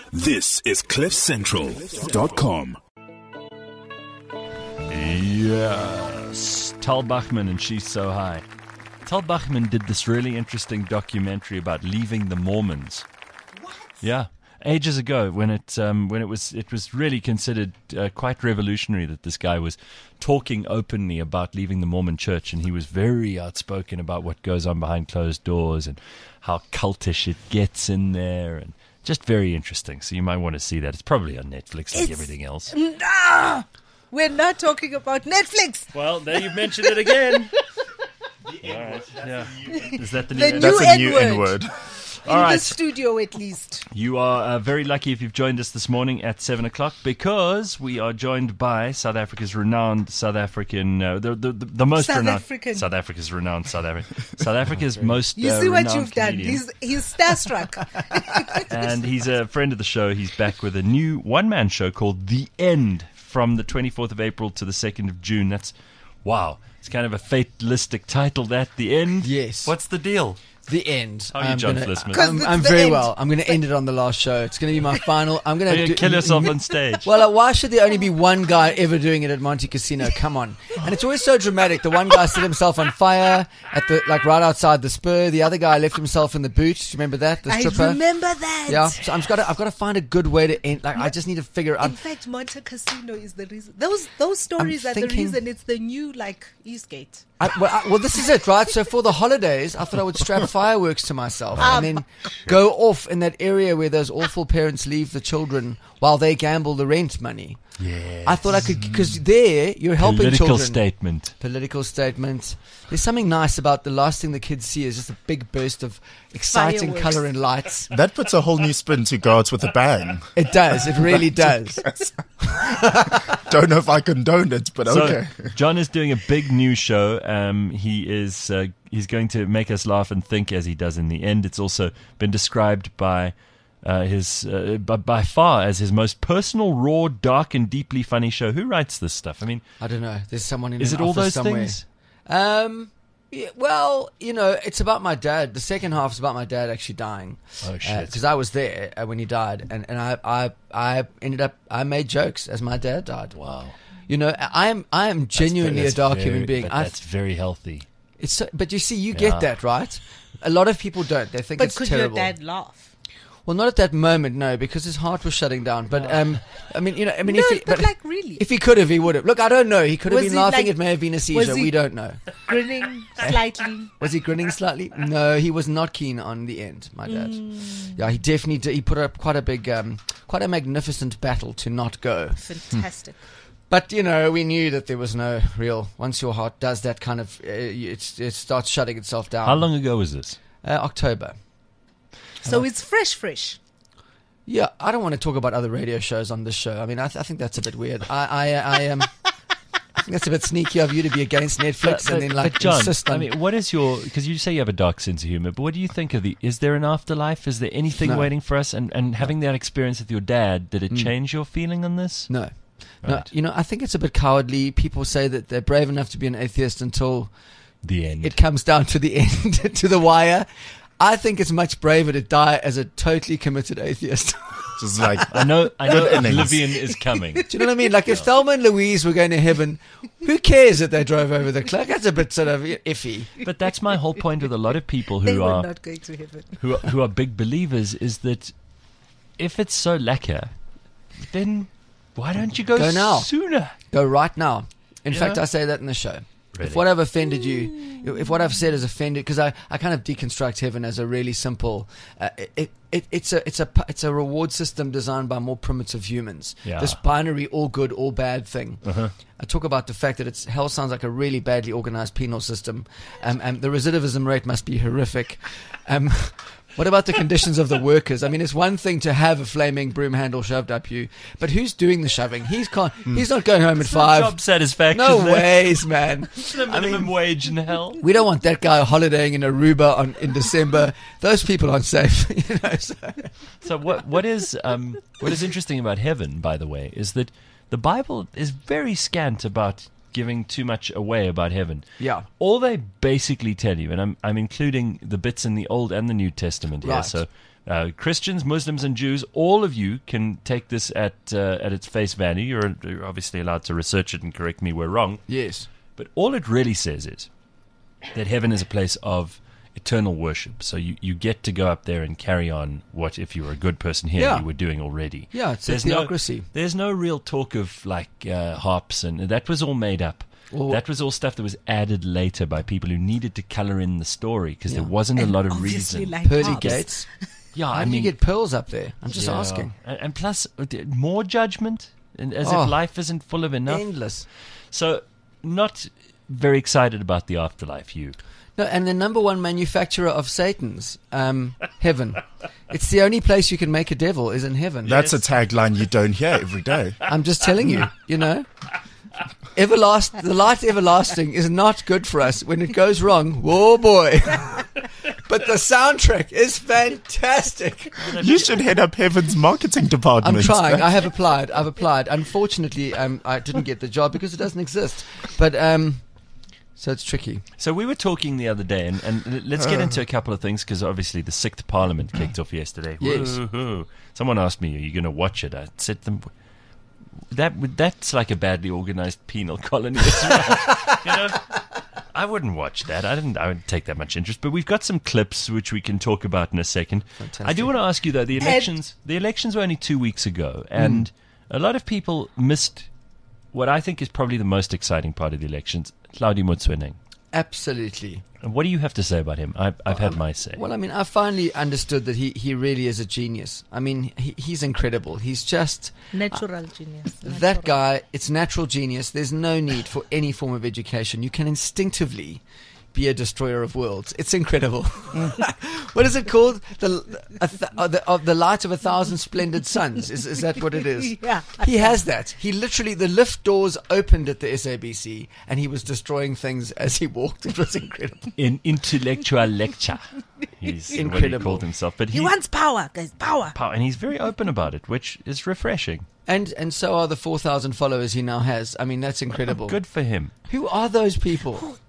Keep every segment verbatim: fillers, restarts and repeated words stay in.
This is cliff central dot com. Yes. Tal Bachman and She's So High. Tal Bachman did this really interesting documentary about leaving the Mormons. What? Yeah. Ages ago, when it um, when it was it was really considered uh, quite revolutionary that this guy was talking openly about leaving the Mormon Church, and he was very outspoken about what goes on behind closed doors and how cultish it gets in there, and just very interesting. So you might want to see that. It's probably on Netflix like It's- everything else. Nah, we're not talking about Netflix. Well, there you've mentioned it again. All right. Yeah. Is that the new? The N- new That's a new N-word. N-word. In All right. the studio, at least. You are uh, very lucky if you've joined us this morning at seven o'clock, because we are joined by South Africa's renowned South African, uh, the, the, the, the most South renowned African. South Africa's renowned South African, South Africa's most. You uh, see what renowned you've done. comedian. He's he's starstruck. And he's a friend of the show. He's back with a new one-man show called The End from the twenty-fourth of April to the second of June. That's, wow, it's kind of a fatalistic title, that, The End. Yes. What's the deal? The end. How are you, I'm John gonna- Flisman? 'Cause I'm, it's I'm the very end. well. I'm going to end it on the last show. It's going to be my final. I'm going Are you to gonna kill yourself on stage? Well, uh, why should there only be one guy ever doing it at Monte Casino? Come on. And it's always so dramatic. The one guy set himself on fire at the like right outside the Spur. The other guy left himself in the boot. Do you remember that? The I stripper. remember that. Yeah. So I'm just got to, I've got to find a good way to end. Like I just need to figure out. In fact, Monte Casino is the reason. Those those stories are the thinking- reason. It's the new like Eastgate. I, well, I, well, this is it, right? So for the holidays, I thought I would strap fireworks to myself Um, and then go off in that area where those awful parents leave the children while they gamble the rent money. Yeah. I thought I could, because there you're helping Political children. statement. Political statement. There's something nice about the last thing the kids see is just a big burst of exciting Fireworks. color and lights. That puts a whole new spin to Guards with a Bang. It does. It really does. Don't know if I condone it, but So, okay. John is doing a big new show. Um, he is uh, he's going to make us laugh and think, as he does in The End. It's also been described by uh, his uh, by, by far as his most personal, raw, dark, and deeply funny show. Who writes this stuff? I mean, I don't know. There's someone in is an it all office those somewhere. things? Um. Yeah, well, you know, it's about my dad. The second half is about my dad actually dying. Oh, shit. Because I was there uh, when he died, and, and I, I I ended up I made jokes as my dad died. Wow. You know, I am I am genuinely That's a dark very- human being. But I that's very healthy. it's so, but you see, you Yeah. get that right. A lot of people don't. They think But it's could terrible. your dad laugh? Well, not at that moment, no, because his heart was shutting down. But um, I mean, you know, I mean, No, if he, but like really, if he could have, he would have. Look, I don't know. He could have Was been he, laughing. like- it may have been a was seizure. he- We don't know. grinning slightly. Was he grinning slightly? No, he was not keen on The End. My dad. Yeah, he definitely did. He put up quite a big, um, quite a magnificent battle to not go. Fantastic. But you know, we knew that there was no real. Once your heart does that kind of, uh, it, it starts shutting itself down. How long ago was this? Uh, October. So it's fresh, fresh. Yeah, I don't want to talk about other radio shows on this show. I mean, I, th- I think that's a bit weird. I, I, I am. I think that's a bit sneaky of you to be against Netflix and then like but John, insist on. I mean, what is your? Because you say you have a dark sense of humor, but what do you think of the? Is there an afterlife? Is there anything No. waiting for us? And and having that experience with your dad, did it change your feeling on this? no, no. Right. You know, I think it's a bit cowardly. People say that they're brave enough to be an atheist until The end. it comes down to the end, to the wire. I think it's much braver to die as a totally committed atheist. Just like, I know. I know. Good innings. Oblivion is coming. Do you know what I mean? Like if Thelma and Louise were going to heaven, who cares that they drove over the cliff? That's a bit sort of iffy. But that's my whole point with a lot of people They who were are not going to heaven. who are, who are big believers is that if it's so lekker, then why don't you go, Go now. sooner? Go right now. In Yeah. fact, I say that in the show. Really? If what I've offended you, if what I've said has offended, because I, I kind of deconstruct heaven as a really simple, uh, it, it it's a it's a it's a reward system designed by more primitive humans. Yeah. This binary all good all bad thing. Uh-huh. I talk about the fact that it's hell sounds like a really badly organized penal system, um, and the recidivism rate must be horrific. Um, What about the conditions of the workers? I mean, it's one thing to have a flaming broom handle shoved up you, but who's doing the shoving? He's can't. He's not going home at It's not five. job satisfaction. No there. ways, man. It's the I minimum mean, wage in hell. we don't want that guy holidaying in Aruba on, in December. Those people aren't safe. You know, so. So what what is um what is interesting about heaven, by the way, is that the Bible is very scant about giving too much away about heaven. Yeah. All they basically tell you, and I'm I'm including the bits in the Old and the New Testament here, Right. so Uh, Christians, Muslims, and Jews, all of you can take this at uh, at its face value. You're, you're obviously allowed to research it and correct me where wrong. Yes. But all it really says is that heaven is a place of eternal worship. So you, you get to go up there and carry on what, if you were a good person here, Yeah. you were doing already. Yeah, it's a There's theocracy. No, there's no real talk of like uh, harps, and that was all made up. Well- that was all stuff that was added later by people who needed to color in the story because Yeah. there wasn't a lot of Obviously, reason. like Pearly harps. gates. Yeah, How I do mean, you get pearls up there? I'm just yeah. asking. And, and plus, uh, d- more judgment, and as Oh. if life isn't full of enough. Endless. So, not very excited about the afterlife, you. No, and the number one manufacturer of Satan's, um, heaven. It's the only place you can make a devil is in heaven. That's a tagline you don't hear every day. I'm just telling you, you know. Everlast, the light everlasting is not good for us. When it goes wrong, whoa boy. But the soundtrack is fantastic. You should head up Heaven's marketing department. I'm trying. I have applied. I've applied. Unfortunately, um, I didn't get the job because it doesn't exist. But um, so it's tricky. So we were talking the other day, and, and l- let's get into a couple of things because obviously the sixth Parliament kicked off yesterday. Yes. Woo-hoo. Someone asked me, "Are you going to watch it?" I said them. That would- that's like a badly organized penal colony as well. You know, I wouldn't watch that. I didn't. I wouldn't take that much interest. But we've got some clips which we can talk about in a second. Fantastic. I do want to ask you though. The elections. The elections were only two weeks ago, and a lot of people missed what I think is probably the most exciting part of the elections. Hlaudi Motsoeneng. Absolutely. And what do you have to say about him? I've, I've had my say. Well, I mean, I finally understood that he, he really is a genius. I mean, he, he's incredible. He's just Natural genius. that Natural. guy. It's natural genius. There's no need for any form of education. You can instinctively be a destroyer of worlds. It's incredible. What is it called? The a th- uh, the, uh, the light of a thousand splendid suns. Is is that what it is? Yeah. He has that. He literally, the lift doors opened at the S A B C, and he was destroying things as he walked. It was incredible. In intellectual lecture, he's what he Incredible. called himself. But He he, wants power, guys. Power. power, and he's very open about it, which is refreshing. And and so are the four thousand followers he now has. I mean, that's incredible. Good for him. Who are those people?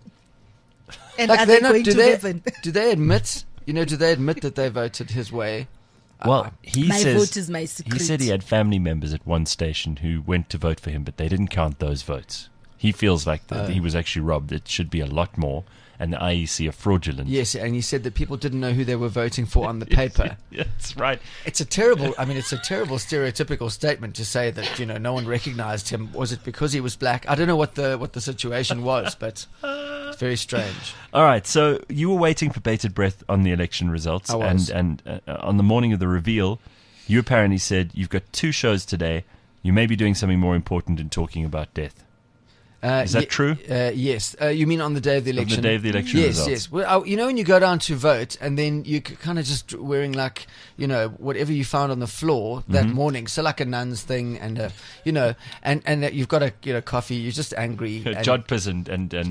And Like are they're they not. going Do to they? heaven? Do they admit? You know, do they admit that they voted his way? Well, he My says vote is my secret. he said he had family members at one station who went to vote for him, but they didn't count those votes. He feels like that Oh. he was actually robbed. It should be a lot more, and the I E C are fraudulent. Yes, and he said that people didn't know who they were voting for on the paper. Yeah, that's right. It's a terrible. I mean, it's a terrible stereotypical statement to say that you know no one recognized him. Was it because he was black? I don't know what the what the situation was, but it's very strange. All right, so you were waiting for bated breath on the election results, I was. and and uh, on the morning of the reveal, you apparently said you've got two shows today. You may be doing something more important than talking about death. Uh, Is that ye- true? Uh, yes. Uh, you mean on the day of the On the election? day of the election Yes, results. yes. Well, uh, you know when you go down to vote and then you kind of just wearing like, you know, whatever you found on the floor that Mm-hmm. morning. So like a nun's thing and, a, you know, and, and uh, you've got a, you know, coffee. You're just angry. and- Jodhpurs and and, and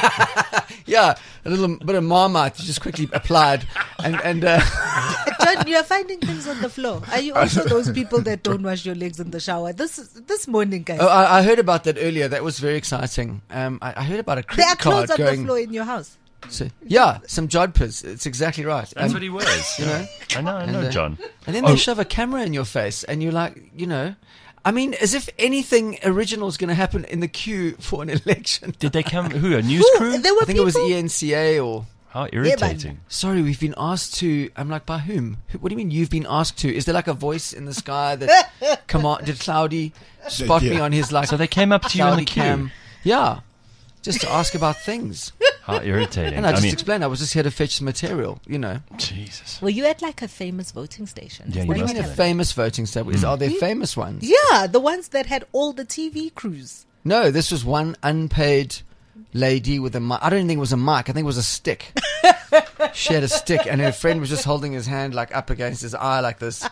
Yeah, a little bit of Marmite you just quickly applied. And, and uh, John, you are finding things on the floor. Are you also those people that don't wash your legs in the shower? This this morning, guys. oh, I, I heard about that earlier. That was very exciting. Um, I, I heard about a there are credit clothes card on going. the floor in your house. So, yeah, some jodhpurs. It's exactly right. that's Um, what he wears. you know? I know, I And, know, uh, John. And then they shove a camera in your face, and you're like, you know, I mean, as if anything original is going to happen in the queue for an election. Did they come? Who a news Who? crew? There were I think it was people- E N C A or. How irritating! Sorry, we've been asked to. I'm like, by whom? Who- What do you mean you've been asked to? Is there like a voice in the sky that come on? Did Cloudy spot me Yeah. on his like? So they came up to you in Cloudy the queue. cam? Yeah, just to ask about things. How irritating! And I just mean, explained I was just here to fetch some material. You know. Jesus. Were you at like a famous voting station? Yeah, Is you What that do you must mean a have. famous voting station? Is Are there famous ones? Yeah, the ones that had all the T V crews. No, this was one unpaid lady with a mic. I don't even think it was a mic. I think it was a stick. She had a stick, and her friend was just holding his hand like up against his eye like this.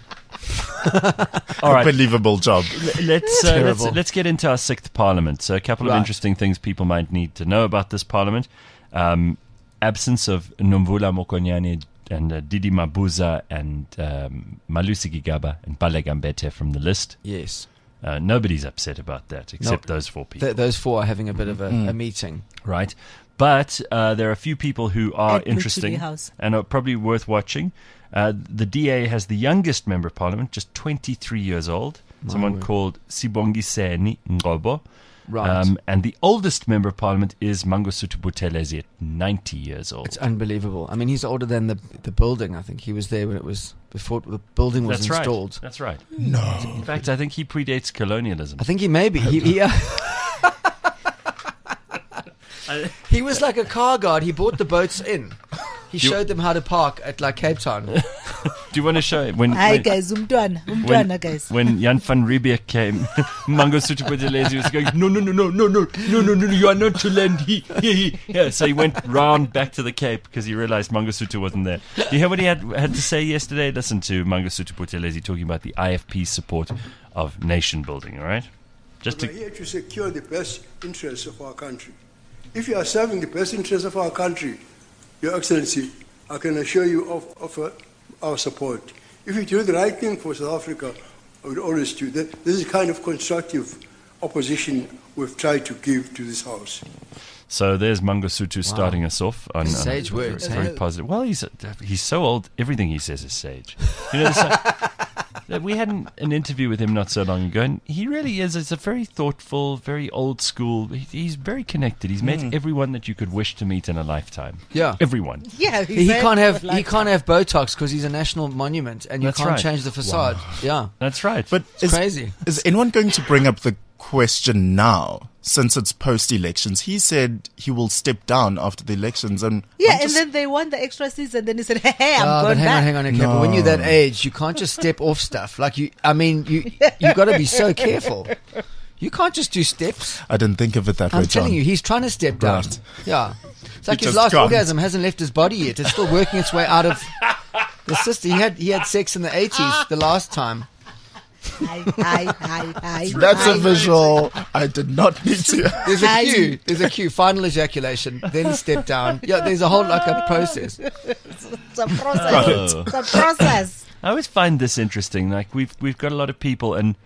All right, Unbelievable job. let's, uh, let's Terrible. let's get into our sixth parliament. So a couple of Right. interesting things people might need to know about this parliament: um, absence of Nomvula Mokonyane and uh, Didi Mabuza and um, Malusi Gigaba and Bale Gambete from the list. Yes. Uh, nobody's upset about that except those four people, Th- those four are having a bit of a, a meeting. right? But uh, there are a few people who are At Luchuli interesting House. and are probably worth watching. Uh, the D A has the youngest member of parliament, just twenty-three years old, someone word. called Sibongiseni Ngobo. Right. Um, and the oldest member of parliament is Mangosuthu Buthelezi at ninety years old. It's unbelievable. I mean, he's older than the the building. I think he was there when it was before the building was That's installed. right. That's right. No. In fact, I think he predates colonialism. I think he may be. He, he, uh, he was like a car guard. He brought the boats in. He You- showed them how to park at like Cape Town. Do you want to show it? When, Hi when, guys, umntwana, when, umntwana guys. when Jan van Riebeeck came, Mangosuthu Buthelezi was going, no, no, no, no, no, no, no, no, no, you are not to land. He, he, he. Yeah, so he went round back to the Cape because he realized Mangosuthu wasn't there. Do you hear what he had, had to say yesterday? Listen to Mangosuthu Buthelezi talking about the I F P's support of nation building, all right? Just We are to, here to secure the best interests of our country. If you are serving the best interests of our country, Your Excellency, I can assure you of, of uh, our support. If you do the right thing for South Africa, I would always do that. This is the kind of constructive opposition we've tried to give to this House. so there's Mangosuthu starting us off on, on Sage a, words, very hey? positive. Well, he's he's so old. Everything he says is sage. You know, the, we had an, an interview with him not so long ago, and he really is. It's a very thoughtful, very old school. He, he's very connected. He's met everyone that you could wish to meet in a lifetime. Yeah. Everyone. Yeah, He very can't have like he can't have Botox because he's a national monument, and you That's can't right. change the facade. Yeah, That's right. But it's is, crazy. is anyone going to bring up the question now, since it's post-elections? He said he will step down after the elections. And Yeah, I'm just- and then they won the extra season. Then he said, "Hey, hey I'm Ah, going but hang back." on, hang on, okay. But when you're that age, you can't just step off stuff. Like you, I mean, you you got to be so careful. You can't just do steps. I didn't think of it that way, I'm telling John. you, he's trying to step down. Right. Yeah, it's like He his just last can't. orgasm hasn't left his body yet. It's still working its way out of the system. He had he had sex in the eighties the last time. Hi, hi, hi, hi. That's hi. a visual. I did not need to. There's a Hi. cue. There's a cue. Final ejaculation, then step down. Yeah, there's a whole like a process. It's a process. It's a process. I always find this interesting. Like we've we've got a lot of people, and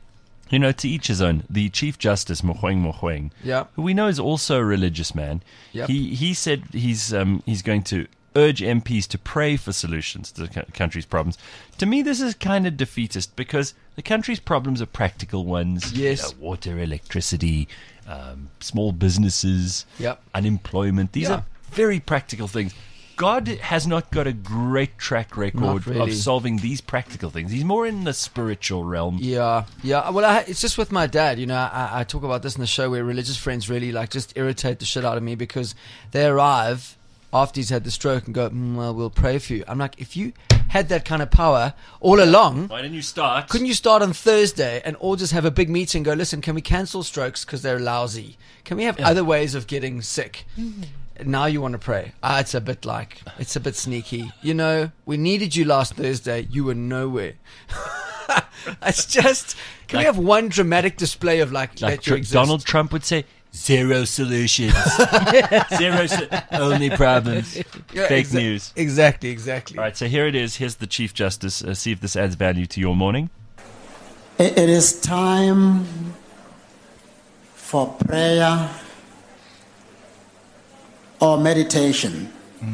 you know, to each his own. The Chief Justice Mogoeng Mogoeng, Yeah. who we know is also a religious man. Yep. He he said he's um he's going to urge M Ps to pray for solutions to the co- country's problems. To me, this is kind of defeatist because the country's problems are practical ones. Yes. You know, water, electricity, um, small businesses, Yep. unemployment. These Yeah. are very practical things. God has not got a great track record really. of solving these practical things. He's more in the spiritual realm. Yeah, yeah. Well, I, it's just with my dad. You know, I, I talk about this in the show where religious friends really like just irritate the shit out of me because they arrive after he's had the stroke and go, mm, well, we'll pray for you. I'm like, if you had that kind of power all along, Why didn't you start? couldn't you start on Thursday and all just have a big meeting and go, listen, can we cancel strokes because they're lousy? Can we have other ways of getting sick? Now you want to pray. Ah, it's a bit like, it's a bit sneaky. You know, we needed you last Thursday. You were nowhere. It's just, can we have one dramatic display of like, Like let you Tr- exist? Donald Trump would say, zero solutions. Zero, so- only problems. Yeah, Fake exa- news. Exactly, exactly. All right, so here it is. Here's the Chief Justice. Uh, see if this adds value to your morning. It it is time for prayer or meditation.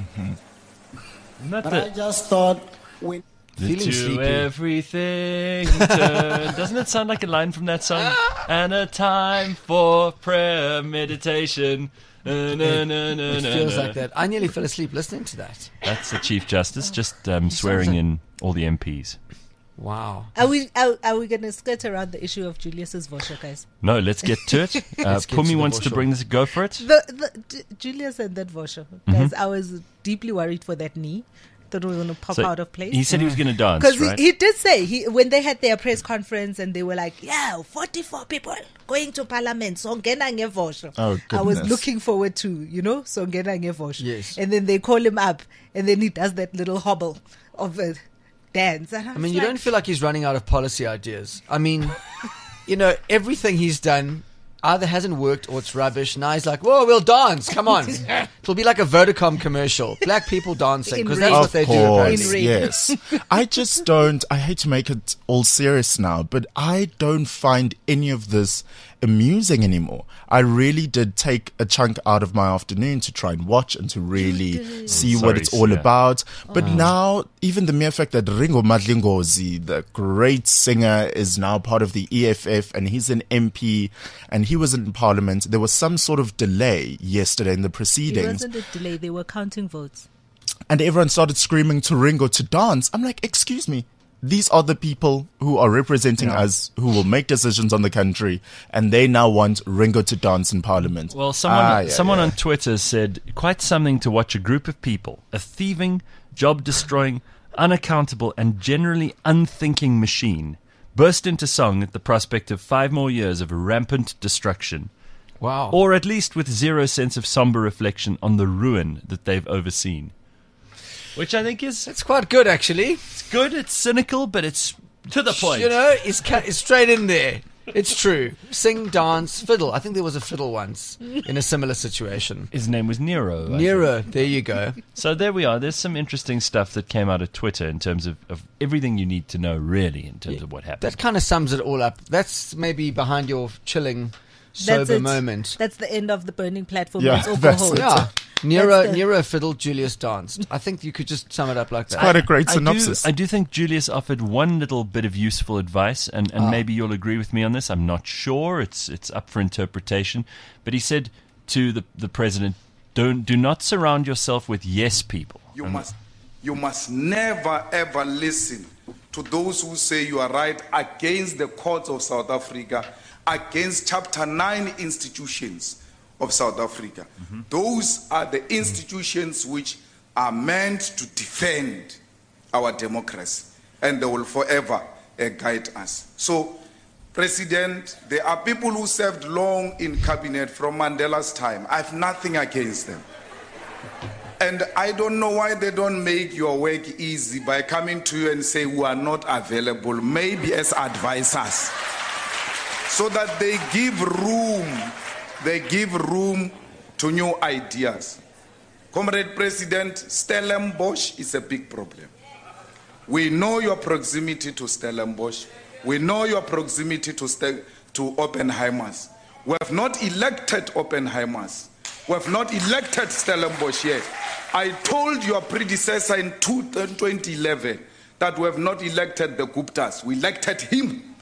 Not But I the, just thought we the Feeling to sleepy. everything turn. Doesn't it sound like a line from that song? And a time for prayer, meditation. Na, na, na, na, It na, feels na. like that. I nearly fell asleep listening to that. That's the Chief Justice just um, swearing like- in all the M Ps. Wow. Are we are, are we going to skirt around the issue of Julius's vosho, guys? No, let's get to it. Uh, Let's get to Pumi the wants to Vosho. bring this. Go for it. The, the J- Julius and that vosho, guys. I was deeply worried for that knee. Thought it was going to pop So out of place. He said he was going to dance, Because right? he, he did say he when they had their press conference and they were like, "Yeah, forty-four people going to Parliament, so ngena ngevosho." Oh, I was goodness. looking forward to, you know, so ngena ngevosho. Yes. And then they call him up, and then he does that little hobble of a dance. And I mean, you don't feel like he's running out of policy ideas. I mean, you know, everything he's done either hasn't worked or it's rubbish. Now he's like, whoa, we'll dance. Come on. It'll be like a Vodacom commercial. Black people dancing, In because that's rain. what Of they do, course, apparently. In rain. yes. I just don't. I hate to make it all serious now, but I don't find any of this amusing anymore. I really did take a chunk out of my afternoon to try and watch and to really see Sorry, what it's all yeah. about. But now, even the mere fact that Ringo Madlingozi, the great singer, is now part of the E F F and he's an M P and he was in Parliament, there was some sort of delay yesterday in the It proceedings. wasn't a delay. They were counting votes. And everyone started screaming to Ringo to dance. I'm like, excuse me. These are the people who are representing us, who will make decisions on the country, and they now want Ringo to dance in Parliament. Well, someone Ah, yeah, someone yeah. on Twitter said, quite something to watch a group of people, a thieving, job-destroying, unaccountable, and generally unthinking machine, burst into song at the prospect of five more years of rampant destruction. Wow. Or at least with zero sense of somber reflection on the ruin that they've overseen. Which I think is It's quite good, actually. it's good, it's cynical, but it's to the point. You know, it's, ca- it's straight in there. It's true. Sing, dance, fiddle. I think there was a fiddle once in a similar situation. His name was Nero. I think. Nero, there you go. So there we are. There's some interesting stuff that came out of Twitter in terms of, of everything you need to know, really, in terms of what happened. That kind of sums it all up. That's maybe behind your chilling, sober That's it. moment. That's the end of the burning platform. Yeah, That's all that's for it. Yeah. Nero, That's the- Nero fiddled, Julius danced. I think you could just sum it up like that. Quite a great I do, synopsis. I do think Julius offered one little bit of useful advice, and, and Ah. maybe you'll agree with me on this. I'm not sure. It's it's up for interpretation. But he said to the, the president, don't do not surround yourself with yes people. You must, you must never ever listen to those who say you are right against the courts of South Africa, against Chapter nine institutions of South Africa. Mm-hmm. Those are the institutions which are meant to defend our democracy, and they will forever uh, guide us. So, President, there are people who served long in cabinet from Mandela's time. I have nothing against them. And I don't know why they don't make your work easy by coming to you and say we are not available, maybe as advisors, so that they give room, they give room to new ideas. Comrade President, Stellenbosch is a big problem. We know your proximity to Stellenbosch. We know your proximity to, Stel- to Oppenheimers. We have not elected Oppenheimers. We have not elected Stellenbosch yet. I told your predecessor in twenty eleven that we have not elected the Guptas. We elected him.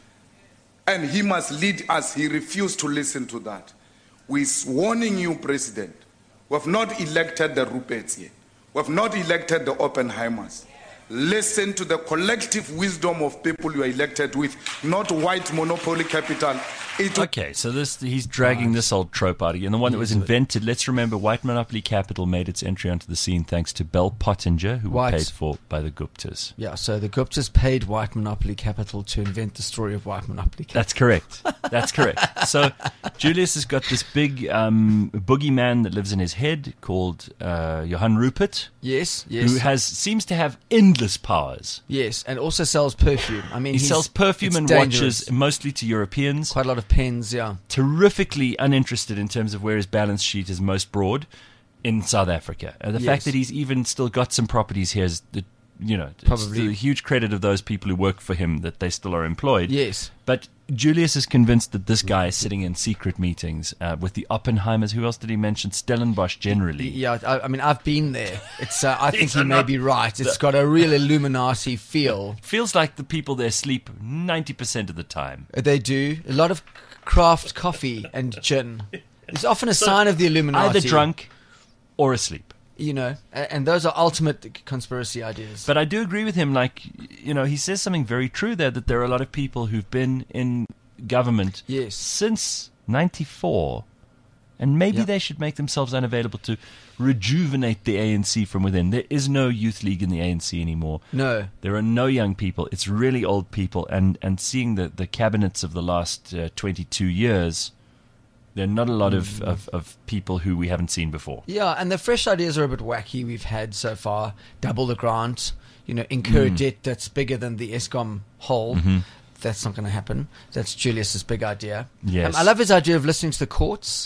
And he must lead us. He refused to listen to that. We're warning you, President. We have not elected the Ruperts yet. We have not elected the Oppenheimers. Listen to the collective wisdom of people you are elected with, not white monopoly capital. It Okay, so this he's dragging this old trope out again. The one that was invented, let's remember, white monopoly capital made its entry onto the scene thanks to Bell Pottinger, who White. were paid for by the Guptas. Yeah, so the Guptas paid white monopoly capital to invent the story of white monopoly capital. That's correct. That's correct. So Julius has got this big um, boogeyman that lives in his head called uh, Johann Rupert, Yes, yes. who has seems to have endless powers. Yes, and also sells perfume. I mean, He he's- sells perfume it's and dangerous. watches mostly to Europeans. Quite a lot of pens, yeah. Terrifically uninterested in terms of where his balance sheet is most broad in South Africa. And the Yes. fact that he's even still got some properties here is, the, you know, it's Probably. the huge credit of those people who work for him that they still are employed. Yes. But Julius is convinced that this guy is sitting in secret meetings uh, with the Oppenheimers. Who else did he mention? Stellenbosch generally. Yeah, I, I mean, I've been there. It's. Uh, I think he may be right. It's got a real Illuminati feel. Feels like the people there sleep ninety percent of the time. They do. A lot of craft coffee and gin. It's often a sign of the Illuminati. Either drunk or asleep. You know, a- and those are ultimate conspiracy ideas. But I do agree with him. Like, you know, he says something very true there, that there are a lot of people who've been in government Yes. since ninety-four, and maybe Yeah. they should make themselves unavailable to rejuvenate the A N C from within. There is no youth league in the A N C anymore. No. There are no young people. It's really old people. And, and seeing the, the cabinets of the last uh, twenty-two years, there are not a lot of, of, of people who we haven't seen before. Yeah, and the fresh ideas are a bit wacky we've had so far. Double the grant, you know, incur Mm. debt that's bigger than the ESCOM hole. Mm-hmm. That's not going to happen. That's Julius's big idea. Yes. Um, I love his idea of listening to the courts.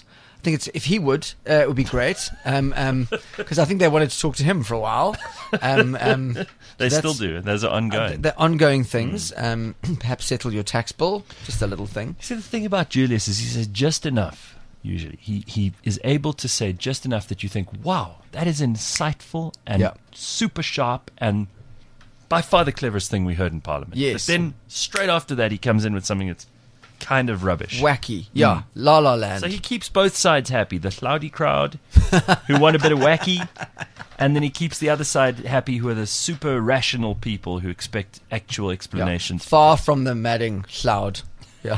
think it's if he would, uh, it would be great. Um, um, because I think they wanted to talk to him for a while. Um, um, They that's- still do. Those are ongoing. Uh, the ongoing things. Um, perhaps settle your tax bill. Just a little thing. See, the thing about Julius is he says just enough. Usually, he he is able to say just enough that you think, "Wow, that is insightful and Yeah. super sharp and by far the cleverest thing we heard in Parliament." Yes. But then straight after that, he comes in with something that's kind of rubbish. Wacky. Yeah. La La Land. So he keeps both sides happy. The cloudy crowd, who want a bit of wacky, and then he keeps the other side happy, who are the super rational people who expect actual Yeah. explanations. Far from the madding cloud. Yeah.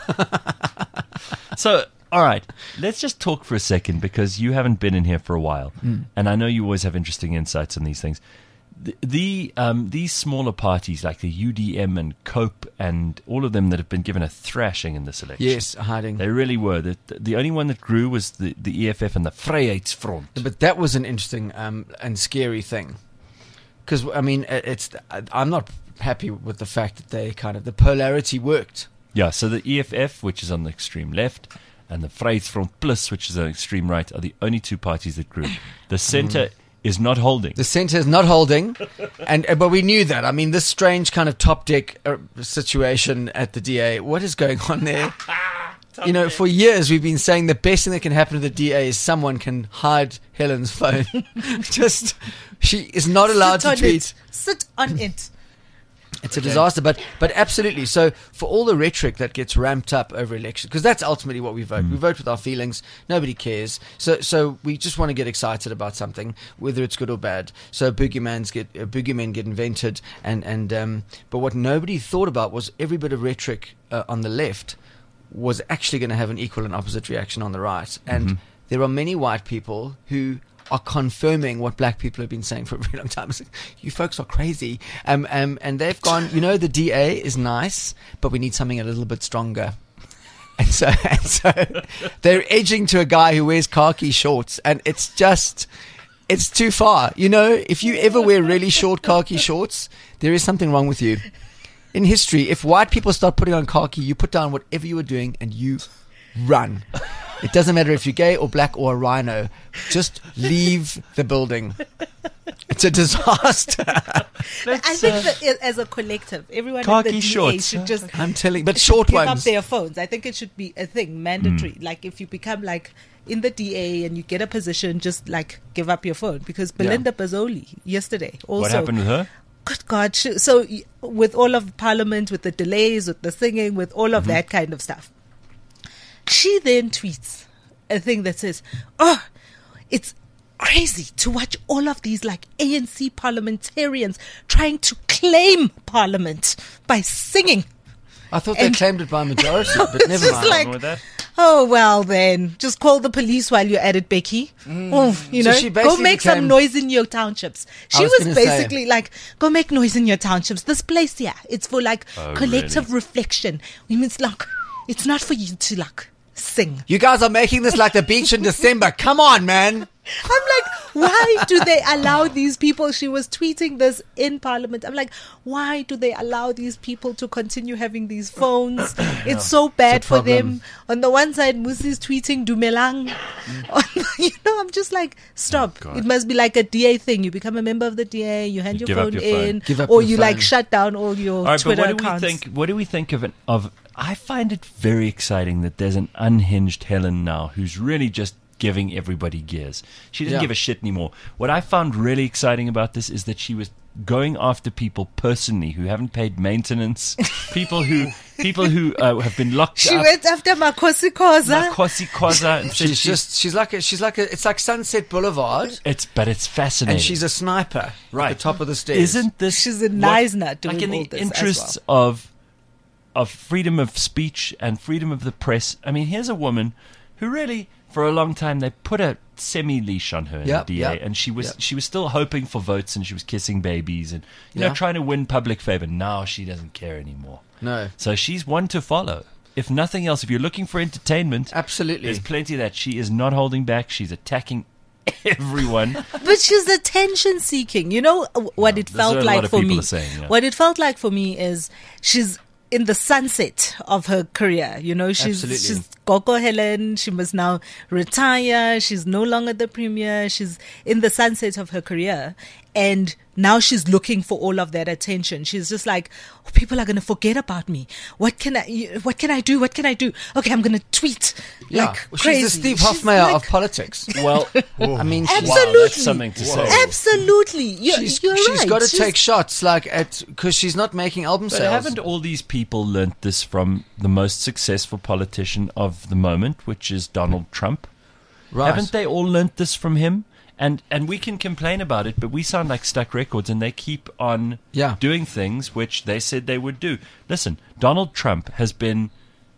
So, all right, let's just talk for a second because you haven't been in here for a while, Mm. and I know you always have interesting insights on these things. The, the um, these smaller parties like the U D M and COPE and all of them that have been given a thrashing in this election. Yes, hiding. They really were. The, the only one that grew was the, the E F F and the Vryheidsfront. But that was an interesting um, and scary thing. Because, I mean, it- it's I'm not happy with the fact that they kind of, the polarity worked. Yeah, so the E F F, which is on the extreme left, and the Vryheidsfront Plus, which is on the extreme right, are the only two parties that grew. The centre is not holding. The centre is not holding, and uh, but we knew that. I mean, this strange kind of top deck uh, situation at the D A. What is going on there? You know, for years we've been saying the best thing that can happen to the D A is someone can hide Helen's phone. Just she is not allowed Sit to on tweet. it. Sit on it. It's a disaster, but but absolutely. So for all the rhetoric that gets ramped up over elections, because that's ultimately what we vote. We vote with our feelings. Nobody cares. So so we just want to get excited about something, whether it's good or bad. So boogeymans get uh, boogeymen get invented, and and um, but what nobody thought about was every bit of rhetoric uh, on the left was actually going to have an equal and opposite reaction on the right, and there are many white people who are confirming what black people have been saying for a very long time. It's like, you folks are crazy. Um, um, and they've gone, you know, the D A is nice, but we need something a little bit stronger. And so, and so they're edging to a guy who wears khaki shorts, and it's just, it's too far. You know, if you ever wear really short khaki shorts, there is something wrong with you. In history, if white people start putting on khaki, you put down whatever you were doing and you run. It doesn't matter if you're gay or black or a rhino. Just leave the building. It's a disaster. I think that i- as a collective, everyone in Khaki the D A shorts. should just I'm telling, but should short give ones. up their phones. I think it should be a thing, mandatory. Like if you become like in the D A and you get a position, just like give up your phone. Because Belinda Bazzoli yesterday also. What happened with her? Good God! she- So y- with all of Parliament, with the delays, with the singing, with all of that kind of stuff, she then tweets a thing that says, "Oh, it's crazy to watch all of these like A N C parliamentarians trying to claim Parliament by singing." I thought they and- claimed it by majority, but It's never just mind. like- With that? Oh well, then just call the police while you're at it, Becky. Oh, you So know, she go basically make some became- noise in your townships. She I was was, gonna say- basically like, go make noise in your townships. This place here, it's for like Oh, collective reflection. We mean, it's like, it's not for you to like sing. You guys are making this like the beach in December. Come on, man. I'm like, why do they allow these people? She was tweeting this in Parliament. I'm like, why do they allow these people to continue having these phones? It's so bad It's a for them. problem. On the one side, Musi's tweeting Dumelang. On the- you know, I'm just like, stop. Oh, God. It must be like a D A thing. You become a member of the D A, you hand You your give up phone your phone. in, Give up or your you like phone. shut down all your All right, Twitter but what do accounts. we think? What do we think of an of? I find it very exciting that there's an unhinged Helen now who's really just giving everybody gears. She doesn't Yeah. give a shit anymore. What I found really exciting about this is that she was going after people personally who haven't paid maintenance, people who people who uh, have been locked She up. went after Makosi Koza. Makosi Koza, and said She's just, she's like, a, she's like a, it's like Sunset Boulevard, it's but it's fascinating. and she's a sniper Right. at the top of the stairs. Isn't this She's a what- Neisner doing like in all the this as interests of of freedom of speech and freedom of the press? I mean, here's a woman who really, for a long time, they put a semi leash on her in Yep, the D A, yep, and she was yep. she was still hoping for votes, and she was kissing babies, and you know Yeah. trying to win public favor. Now she doesn't care anymore. No. So she's one to follow. If nothing else, if you're looking for entertainment, Absolutely. there's plenty of that. She is not holding back. She's attacking everyone. But she's attention seeking. You know uh, what Yeah, it that's felt what a lot like of for people me? are saying, yeah. What it felt like for me is she's in the sunset of her career. You know, she's Absolutely. she's Gogo Helen. She must now retire. She's no longer the premier. She's in the sunset of her career. And now she's looking for all of that attention. She's just like, oh, people are going to forget about me. What can I, what can I do? What can I do? Okay, I'm going to tweet Yeah, like well, crazy. she's the Steve She's Hofmeyr like- of politics. Well, I mean, she's, Absolutely. wow, that's something to say. Absolutely. You're, she's, you're she's right. got to She's- take shots, like at because she's not making album But sales. haven't all these people learnt this from the most successful politician of the moment, which is Donald Trump? right. Haven't they all learnt this from him? And and we can complain about it, but we sound like stuck records, and they keep on Yeah. doing things which they said they would do. Listen, Donald Trump has been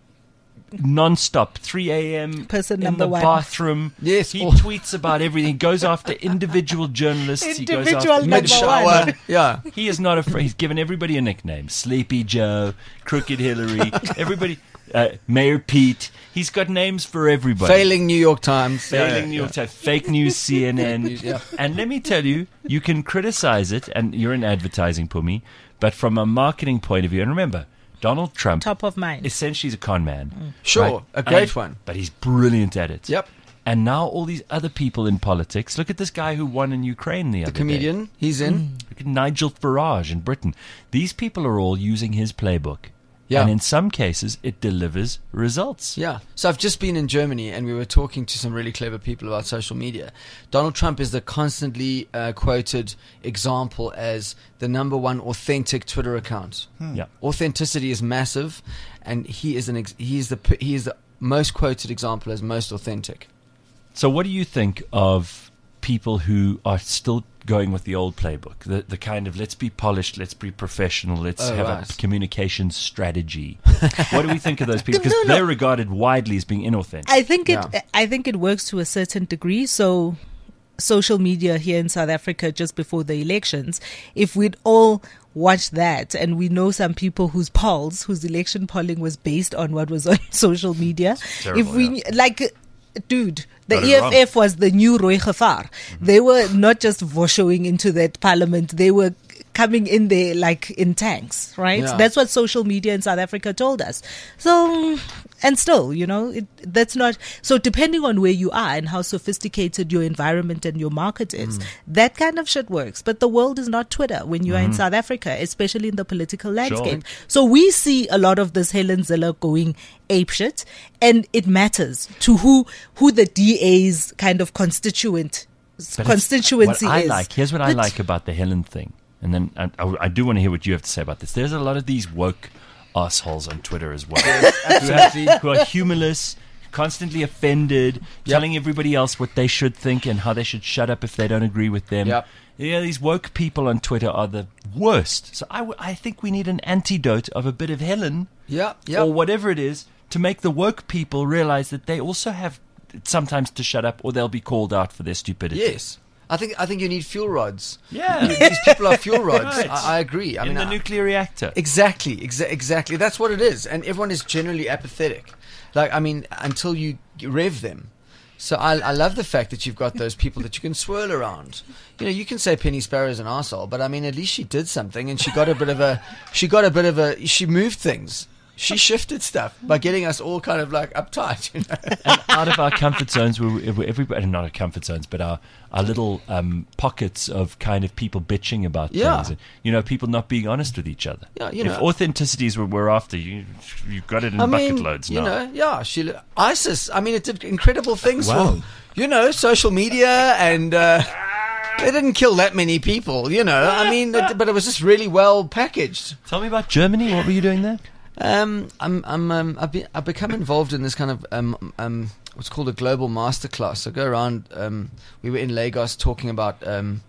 non-stop, three a.m. Person in number the one. bathroom. Yes. He Oh. tweets about everything. He goes after individual journalists. he goes Individual after number Mid shower. one. Yeah. He is not afraid. He's given everybody a nickname: Sleepy Joe, Crooked Hillary, everybody, uh, Mayor Pete. He's got names for everybody. Failing New York Times. Failing Yeah, New yeah, York Times, fake news, C N N. Yeah. And let me tell you, you can criticize it, and you're in advertising, Pumi, but from a marketing point of view, and remember, Donald Trump Top of mind. essentially is a con man. Sure, right? a great And- one. But he's brilliant at it. Yep. And now all these other people in politics. Look at this guy who won in Ukraine the, The other day. comedian, he's in. Look at Nigel Farage in Britain. These people are all using his playbook. Yeah. And in some cases, it delivers results. Yeah. So I've just been in Germany and we were talking to some really clever people about social media. Donald Trump is the constantly uh, quoted example as the number one authentic Twitter account. Yeah. Authenticity is massive, and he is an ex- he is the p- he is the most quoted example as most authentic. So what do you think of people who are still going with the old playbook? The the kind of let's be polished, let's be professional, let's Oh, have right. a communication strategy. What do we think of those people? Because No, no. they're regarded widely as being inauthentic. I think it. Yeah. I think it works to a certain degree. So, social media here in South Africa just before the elections, if we'd all watched that, and we know some people whose polls, whose election polling was based on what was on social media, terrible, if we yeah. kn- like. Dude, the Got it E F wrong. F was the new Roy Gevaar. They were not just voshoing into that parliament, they were coming in there like in tanks, right? Yeah. That's what social media in South Africa told us. So, and still, you know, it, that's not, so depending on where you are and how sophisticated your environment and your market is, that kind of shit works. But the world is not Twitter when you are in South Africa, especially in the political landscape. So we see a lot of this Helen Ziller going apeshit, and it matters to who, who the D A's kind of constituent But it's- constituency what I is. like, here's what I But- like about the Helen thing. And then I, I, I do want to hear what you have to say about this. There's a lot of these woke assholes on Twitter as well. who, have, who are humorless, constantly offended, telling everybody else what they should think and how they should shut up if they don't agree with them. Yep. Yeah, these woke people on Twitter are the worst. So I, w- I think we need an antidote of a bit of Helen Yeah, yeah. or whatever it is to make the woke people realize that they also have sometimes to shut up or they'll be called out for their stupidity. Yes. I think I think you need fuel rods. Yeah. These people are fuel rods. Right. I, I agree. I In mean, the I- nuclear reactor. Exactly, exa- exactly. That's what it is, and everyone is generally apathetic. Like, I mean, until you rev them. So I, I love the fact that you've got those people that you can swirl around. You know, you can say Penny Sparrow's an arsehole, but I mean, at least she did something, and she got a bit of a, she got a bit of a, she moved things. She shifted stuff by getting us all kind of like uptight, you know. And out of our comfort zones, where we- where everybody, not our comfort zones, but our, our little um, pockets of kind of people bitching about Yeah. things. And, you know, people not being honest with each other. Yeah, you if know. authenticity is what we're after, you, you've got it in I bucket mean, loads you now. know, yeah, she, ISIS. I mean, it did incredible things Wow. for, you know, social media, and uh, they didn't kill that many people, you know. I mean, it, but it was just really well packaged. Tell me about Germany. What were you doing there? Um, I'm, I'm, um, I've, been, I've become involved in this kind of um, um, what's called a global masterclass. I go around. Um, we were in Lagos talking about um,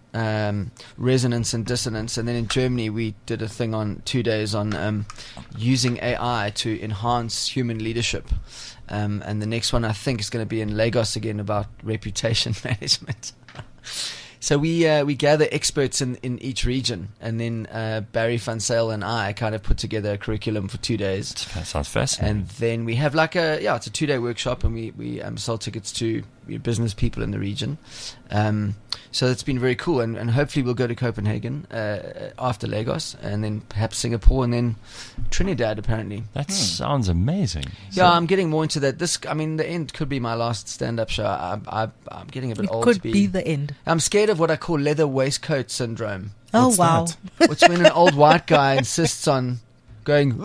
um, resonance and dissonance, and then in Germany we did a thing on two days on um, using A I to enhance human leadership. Um, and the next one I think is going to be in Lagos again about reputation management. So we uh, we gather experts in, in each region, and then uh, Barry Van Sale and I kind of put together a curriculum for two days. That sounds fascinating. And then we have like a yeah, it's a two day workshop, and we we um, sell tickets to business people in the region. Um, so it's been very cool, and, and hopefully we'll go to Copenhagen uh, after Lagos, and then perhaps Singapore, and then Trinidad. Apparently, that hmm. sounds amazing. Yeah, so I'm getting more into that. This, I mean, the end could be my last stand-up show. I, I, I'm getting a bit it old. Could to be, be the end. I'm scared of what I call leather waistcoat syndrome. Oh What's wow! that? Which when an old white guy insists on going.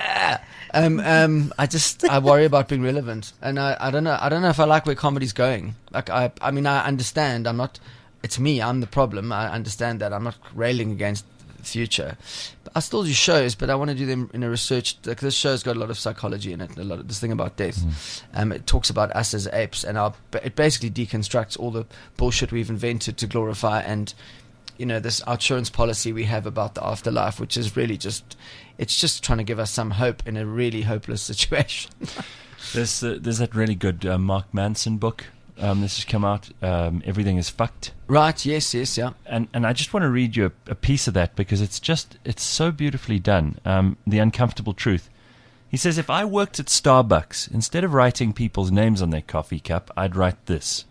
Um, um, I just I worry about being relevant, and I, I don't know I don't know if I like where comedy's going. Like I I mean I understand I'm not. It's me. I'm the problem. I understand that. I'm not railing against the future. But I still do shows, but I want to do them in a research. Like this show's got a lot of psychology in it. A lot of this thing about death. Mm. Um, it talks about us as apes, and our, it basically deconstructs all the bullshit we've invented to glorify and. You know, this insurance policy we have about the afterlife, which is really just, it's just trying to give us some hope in a really hopeless situation. there's uh, there's that really good uh, Mark Manson book. Um, this has come out. Um, Everything is Fucked. Right. Yes. Yes. Yeah. And and I just want to read you a, a piece of that because it's just it's so beautifully done. Um, The Uncomfortable Truth. He says, if I worked at Starbucks, instead of writing people's names on their coffee cup, I'd write this: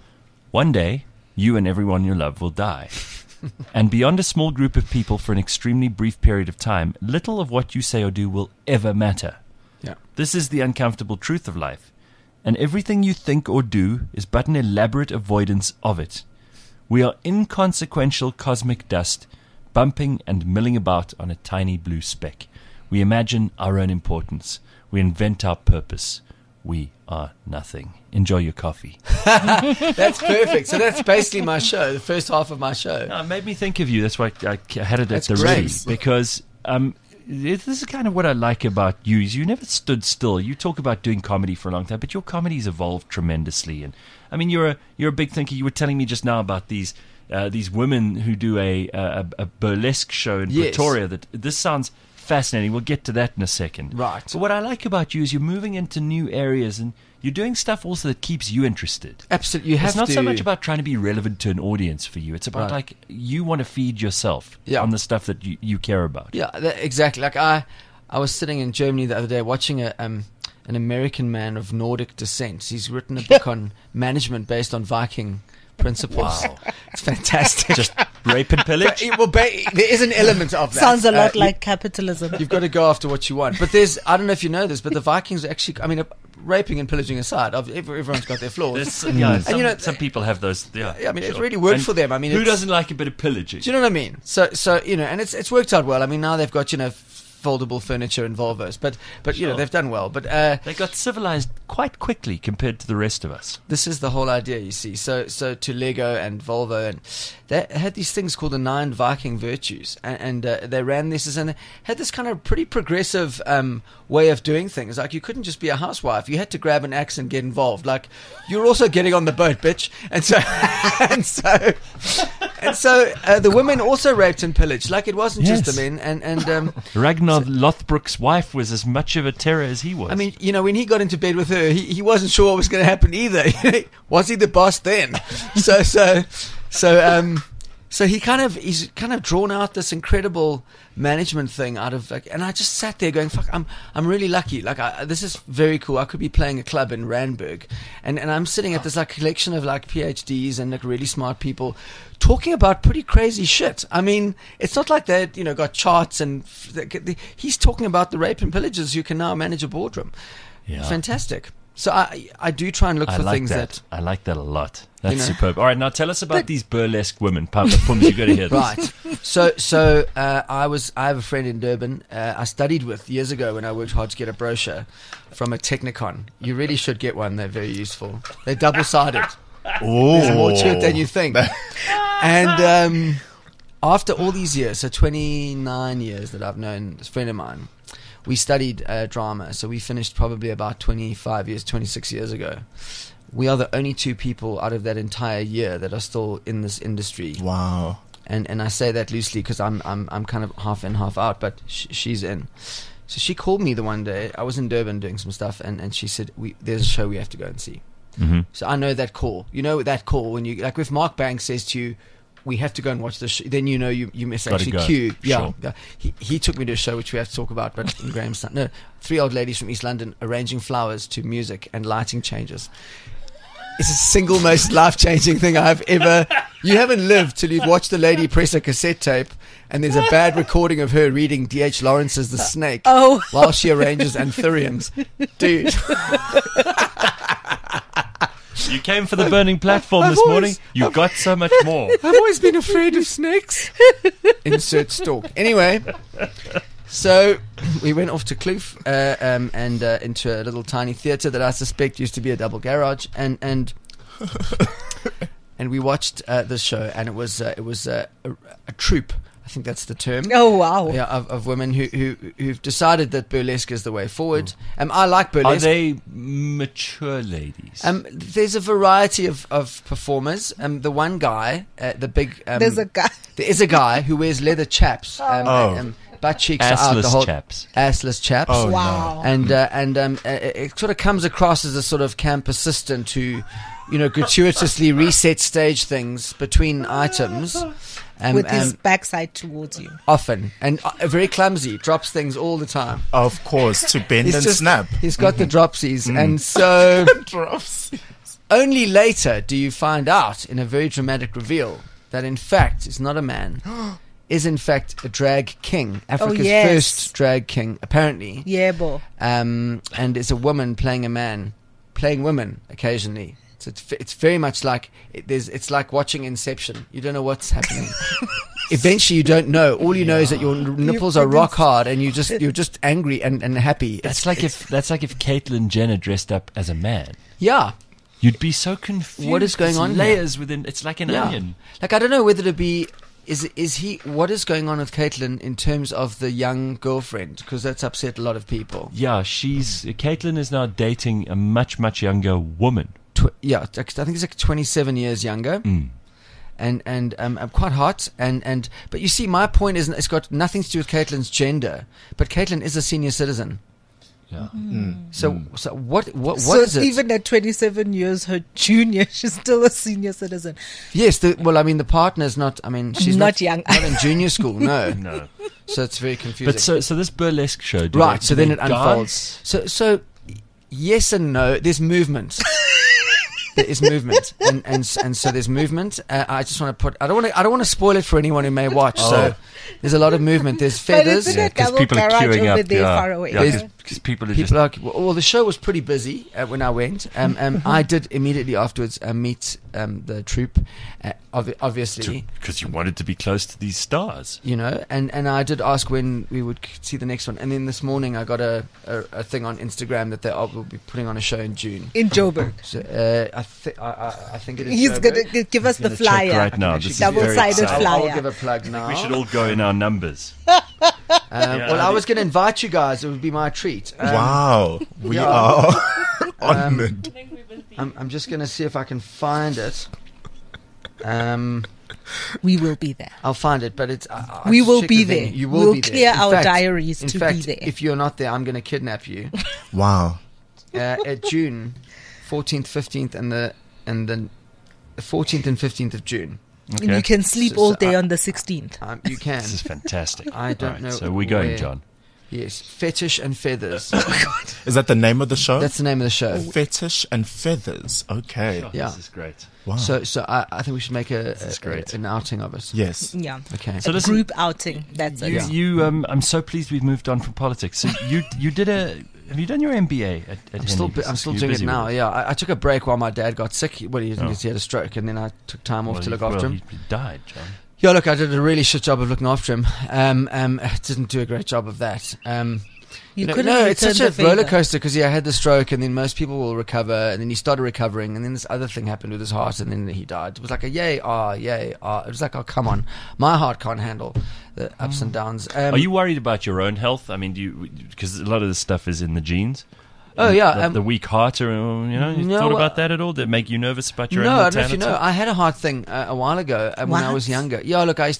one day, you and everyone you love will die. And beyond a small group of people for an extremely brief period of time, little of what you say or do will ever matter. Yeah. This is the uncomfortable truth of life. And everything you think or do is but an elaborate avoidance of it. We are inconsequential cosmic dust, bumping and milling about on a tiny blue speck. We imagine our own importance. We invent our purpose. We are nothing. Enjoy your coffee. That's perfect. So that's basically my show, the first half of my show. No, it made me think of you. That's why I had it That's at the great. ready. Because um, this is kind of what I like about you. Is you never stood still. You talk about doing comedy for a long time, but your comedy's evolved tremendously. And I mean, you're a you're a big thinker. You were telling me just now about these uh, these women who do a a, a burlesque show in Yes. Pretoria. That this sounds fascinating. We'll get to that in a second. Right. But what I like about you is you're moving into new areas and you're doing stuff also that keeps you interested. Absolutely. You have It's not to. so much about trying to be relevant to an audience for you. It's about Right. like you want to feed yourself Yeah. on the stuff that you, you care about. Yeah, that, exactly. Like I, I was sitting in Germany the other day watching a um, an American man of Nordic descent. He's written a book on management based on Viking principles. Wow. It's fantastic. Just rape and pillage? But it- well, ba- there is an element of that. Sounds a lot Uh, like capitalism. You've got to go after what you want. But there's, I don't know if you know this, but the Vikings actually, I mean, uh, raping and pillaging aside, of- every- everyone's got their flaws. There's- yeah, some, you know, some people have those. Yeah, I mean, it sure. really worked And for them. I mean, who it's- doesn't like a bit of pillaging? Do you know what I mean? So, so you know, and it's it's worked out well. I mean, now they've got, you know, foldable furniture and Volvos, but but you know Sure. they've done well. But uh, They got civilized quite quickly compared to the rest of us. this is the whole idea, you see. So so to Lego and Volvo, and they had these things called the Nine Viking Virtues, and, and uh, they ran this and they had this kind of pretty progressive um, way of doing things. Like you couldn't just be a housewife; you had to grab an axe and get involved. Like you're also getting on the boat, bitch. And so and so and so uh, the women also raped and pillaged. Like it wasn't just Yes. the men. And and um, Ragnar Lothbrok's wife was as much of a terror as he was. I mean, you know, when he got into bed with her, he, he wasn't sure what was going to happen either. Was he the boss then? So, so, so, um, so he kind of, he's kind of drawn out this incredible management thing out of, like, and I just sat there going, fuck, I'm, I'm really lucky. Like, I, this is very cool. I could be playing a club in Randburg, and, and I'm sitting at this like collection of like PhDs and like really smart people talking about pretty crazy shit. I mean, it's not like they, you know, got charts and f- he's talking about the rape and pillages who can now manage a boardroom. Yeah. Fantastic. So I, I do try and look I for like things that. that I like that a lot. That's You know. superb. All right, now tell us about these burlesque women. Pum, Pums, you got to hear this. Right. So, so uh, I was. I have a friend in Durban. Uh, I studied with years ago when I worked hard to get a brochure from a Technicon. You really should get one. They're very useful. They're double sided. Oh. There's more to it than you think. And um, after all these years, so twenty-nine years that I've known this friend of mine, we studied uh, drama. So we finished probably about twenty-five years, twenty-six years ago. We are the only two people out of that entire year that are still in this industry. Wow. And and I say that loosely because I'm I'm I'm kind of half in, half out, but sh- she's in. So she called me the one day. I was in Durban doing some stuff, and, and she said, "We there's a show we have to go and see." Mm-hmm. So I know that call. You know that call when you like if Mark Banks says to you, we have to go and watch the show. Then you know you, you miss Gotta actually go. Q. Yeah. Sure. yeah. He, he took me to a show which we have to talk about, but in Grahamstown. No, three old ladies from East London arranging flowers to music and lighting changes. It's the single most life-changing thing I've ever... You haven't lived till you've watched a lady press a cassette tape and there's a bad recording of her reading D H Lawrence's The Snake Oh. while she arranges anthuriums. Dude. You came for the burning platform I've this always- morning. You got so much more. I've always been afraid of snakes. Insert stalk. Anyway, so we went off to Kloof uh, um, and uh, into a little tiny theatre that I suspect used to be a double garage, and and and we watched uh, this show, and it was uh, it was uh, a, a troupe. I think that's the term. Oh wow! Yeah, of, of women who, who who've decided that burlesque is the way forward. Um, I like Are burlesque. they mature ladies? Um, there's a variety of, of performers. Um, the one guy, uh, the big. Um, There's a guy. There is a guy who wears leather chaps. Um, Oh. um, butt cheeks are out. The Assless whole, chaps. Assless chaps. Oh, Wow. And uh, and um, uh, it it sort of comes across as a sort of camp assistant who, you know, gratuitously resets stage things between items. Um, With his um, backside towards you. often and uh, very clumsy, drops things all the time. Of course, to bend and just- snap. He's got the dropsies, and so Drops. only later do you find out in a very dramatic reveal that in fact is not a man, is in fact a drag king, Africa's yes. first drag king, apparently, Yeah, bo. um, and is a woman playing a man, playing women occasionally. So it's, it's very much like it, there's. It's like watching Inception. You don't know what's happening. Eventually, you don't know. All you know is that your n- nipples are rock hard, and you just you're just angry and, and happy. That's It's like if that's like if Caitlyn Jenner dressed up as a man. yeah. You'd be so confused. What is going There's on here? Layers within. It's like an Yeah. onion. Like I don't know whether to be is is he what is going on with Caitlyn in terms of the young girlfriend, because that's upset a lot of people. Yeah, she's Caitlyn is now dating a much much younger woman. Tw- yeah, I think he's like twenty-seven years younger. Mm. And and um, I'm quite hot and, and but you see, my point is it's got nothing to do with Caitlyn's gender, but Caitlyn is a senior citizen. Yeah. So so what what what so is it? even at twenty-seven years, her junior, she's still a senior citizen. Yes, the, well, I mean the partner's not. I mean she's Not not, young. not in junior school. No, No. so it's very confusing. But so so this burlesque show, do right, they- so do then they it unfolds. dance? So so yes and no. There's movement. There is movement, and and s- and so there's movement. Uh, I just want to put. I don't want to. I don't want to spoil it for anyone who may watch. So there's a lot of movement. There's But feathers. isn't it Because double people are garage queuing over up. there yeah. far away? Yeah, There's- because people are just. People are well. The show was pretty busy uh, when I went. Um, um, I did immediately afterwards uh, meet um, the troupe, uh, obvi- obviously. Because you wanted to be close to these stars. You know, and, and I did ask when we would c- see the next one. And then this morning I got a, a, a thing on Instagram that they are, will be putting on a show in June. In Joburg. So uh, I, th- I, I, I think it is. He's Joburg. going to give us the Gonna check flyer. right now. Actually, This is very double-sided exciting. I'll, I'll flyer. give a plug now. We should all go in our numbers. Uh, Yeah, well, I I was going to invite you guys. It would be my treat. Um, Wow. We yeah. are honored. I'm, I'm just going to see if I can find it. Um, We will be there. I'll find it, but it's. I, I'll We just will check be the venue. there. You will We'll be there. clear In our fact- diaries in to fact, be there. If you're not there, I'm going to kidnap you. Wow. uh, at June fourteenth, fifteenth, and the and the fourteenth and fifteenth of June. And you can sleep So- all so day I- on the sixteenth. Um, you can. This is fantastic. I don't All right, know So we're going, where- John. Yes, Fetish and Feathers. Is that the name of the show? That's the name of the show. Fetish and Feathers. Okay. Yeah. This is great. Wow. So, so I, I think we should make a, is a- great. an outing of us. yes. Yeah. Okay. So a listen- group outing. That's it. You, Yeah. you um, I'm so pleased we've moved on from politics. So you, you did a. Have you done your M B A at, at I'm still, Henley? bu- I'm still You're doing it busy with now. Yeah, I, I took a break while my dad got sick. Well, he, Oh. he had a stroke, and then I took time off Well, to look he- after well, him. He died, John. Yeah, look, I did a really shit job of looking after him. Um, um, didn't do a great job of that. Um, You know, couldn't no, it's return such a the favor. roller coaster because yeah, I had the stroke, and then most people will recover, and then he started recovering, and then this other thing happened with his heart, and then he died. It was like a yay, ah, yay, ah. It was like, oh, come on, my heart can't handle the ups and downs. Um, Are you worried about your own health? I mean, do you because a lot of this stuff is in the genes. Oh, yeah, the, um, the weak heart, or you know, you no, thought uh, about that at all? Did it make you nervous about your No, own I don't know if you mortality? know. I had a heart thing uh, a while ago uh, when I was What? younger. Yeah, look, I used to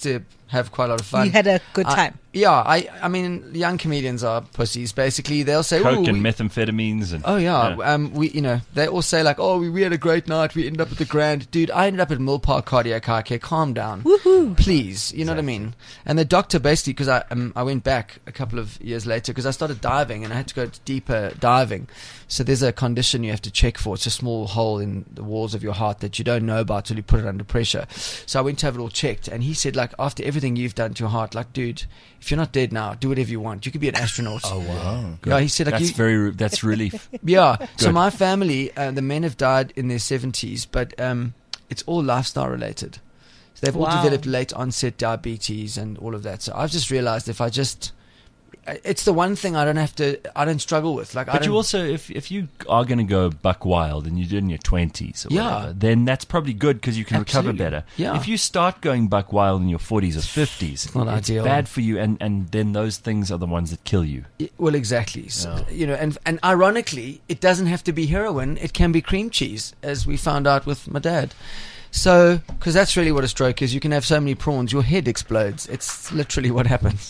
have quite a lot of fun. You had a good I- time. yeah, I I mean, young comedians are pussies. Basically, they'll say, Coke "Ooh, and we- methamphetamines and Oh yeah, um, we you know they all say like, oh, we, we had a great night. We ended up at the Grand. Dude, I ended up at Mill Park Cardiac Eye Care. Calm down, Woohoo. please. You know what I mean? And the doctor basically, because I um, I went back a couple of years later because I started diving and I had to go deeper diving. So there's a condition you have to check for. It's a small hole in the walls of your heart that you don't know about till you put it under pressure. So I went to have it all checked, and he said like, after everything you've done to your heart, like, dude, if you're not dead now, do whatever you want. You could be an astronaut. Oh wow! Yeah, he said like That's you, very that's relief. yeah. So Good. my family, uh, the men have died in their seventies, but um, it's all lifestyle related. So they've all Wow. developed late onset diabetes and all of that. So I've just realized if I just, it's the one thing I don't have to, I don't struggle with. Like, I But don't, you also, if if you are going to go buck wild and you do it in your twenties or Yeah. whatever, then that's probably good because you can Absolutely. recover better. Yeah. If you start going buck wild in your forties or fifties, not it's ideal. bad for you, and, and then those things are the ones that kill you. Y- Well, exactly. So, you know, and and ironically, it doesn't have to be heroin. It can be cream cheese, as we found out with my dad. So, because that's really what a stroke is. You can have so many prawns, your head explodes. It's literally what happens.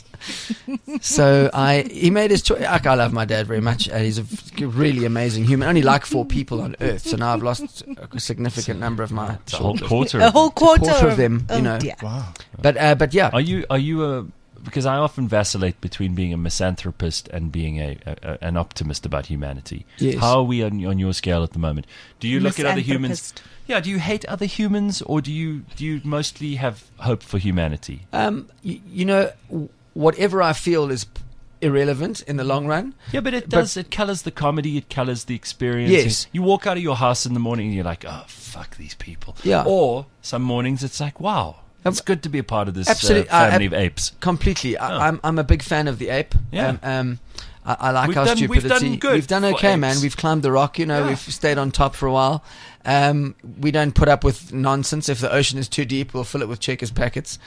So I, he made his choice. I love my dad very much. And he's a really amazing human. Only like four people on Earth. So now I've lost a significant number of my It's a whole quarter. A of whole it. quarter, quarter of them, Oh you know. dear. Wow. But uh, but yeah, Are you are you a because I often vacillate between being a misanthropist and being a, a, a an optimist about humanity. Yes. How are we on, on your scale at the moment? Do you look at other humans? Misanthropist. Yeah. Do you hate other humans, or do you do you mostly have hope for humanity? um, y- you know, w- whatever I feel is p- irrelevant in the long run. Yeah, but it But- does. it colors the comedy. It colors the experience. Yes. You walk out of your house in the morning and you're like, oh, fuck these people. Yeah. Or some mornings it's like, wow, it's good to be a part of this uh, Absolutely. I- family I- of apes. Completely. I, Oh. I'm I'm a big fan of the ape. Yeah. Um, um, I, I like We've our done- we've stupidity. done good We've done for okay, apes. man. We've climbed the rock. You know, Yeah. we've stayed on top for a while. Um, we don't put up with nonsense. If the ocean is too deep, we'll fill it with Checkers packets.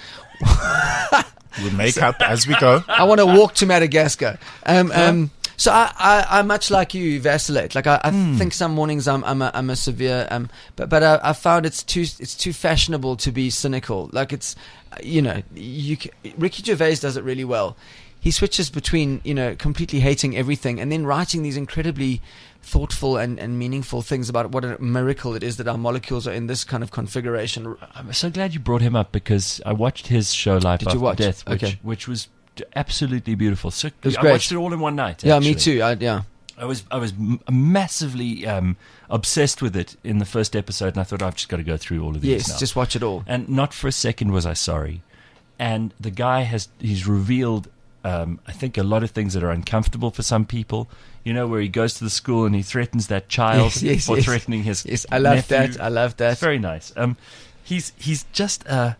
We'll make up as we go. I want to walk to Madagascar. Um, um, so I, I, I much like you vacillate. Like I, I Hmm. think some mornings I'm, I'm a, I'm a severe. Um, but but I, I found it's too it's too fashionable to be cynical. Like it's, you know, you c- Ricky Gervais does it really well. He switches between, you know, completely hating everything and then writing these incredibly thoughtful and, and meaningful things about what a miracle it is that our molecules are in this kind of configuration. I'm so glad you brought him up because I watched his show Life Did After you watch? Death, which, Okay. which was d- absolutely beautiful. So was I great. watched it all in one night. Yeah, actually. me too. I, yeah. I was I was m- massively um, obsessed with it in the first episode, and I thought I've just got to go through all of these Yes, now. just watch it all. And not for a second was I sorry. And the guy has he's revealed, um, I think, a lot of things that are uncomfortable for some people. You know, where he goes to the school and he threatens that child Yes, yes, for yes. threatening his Yes, I love nephew. that. I love that. It's very nice. Um, he's he's just uh,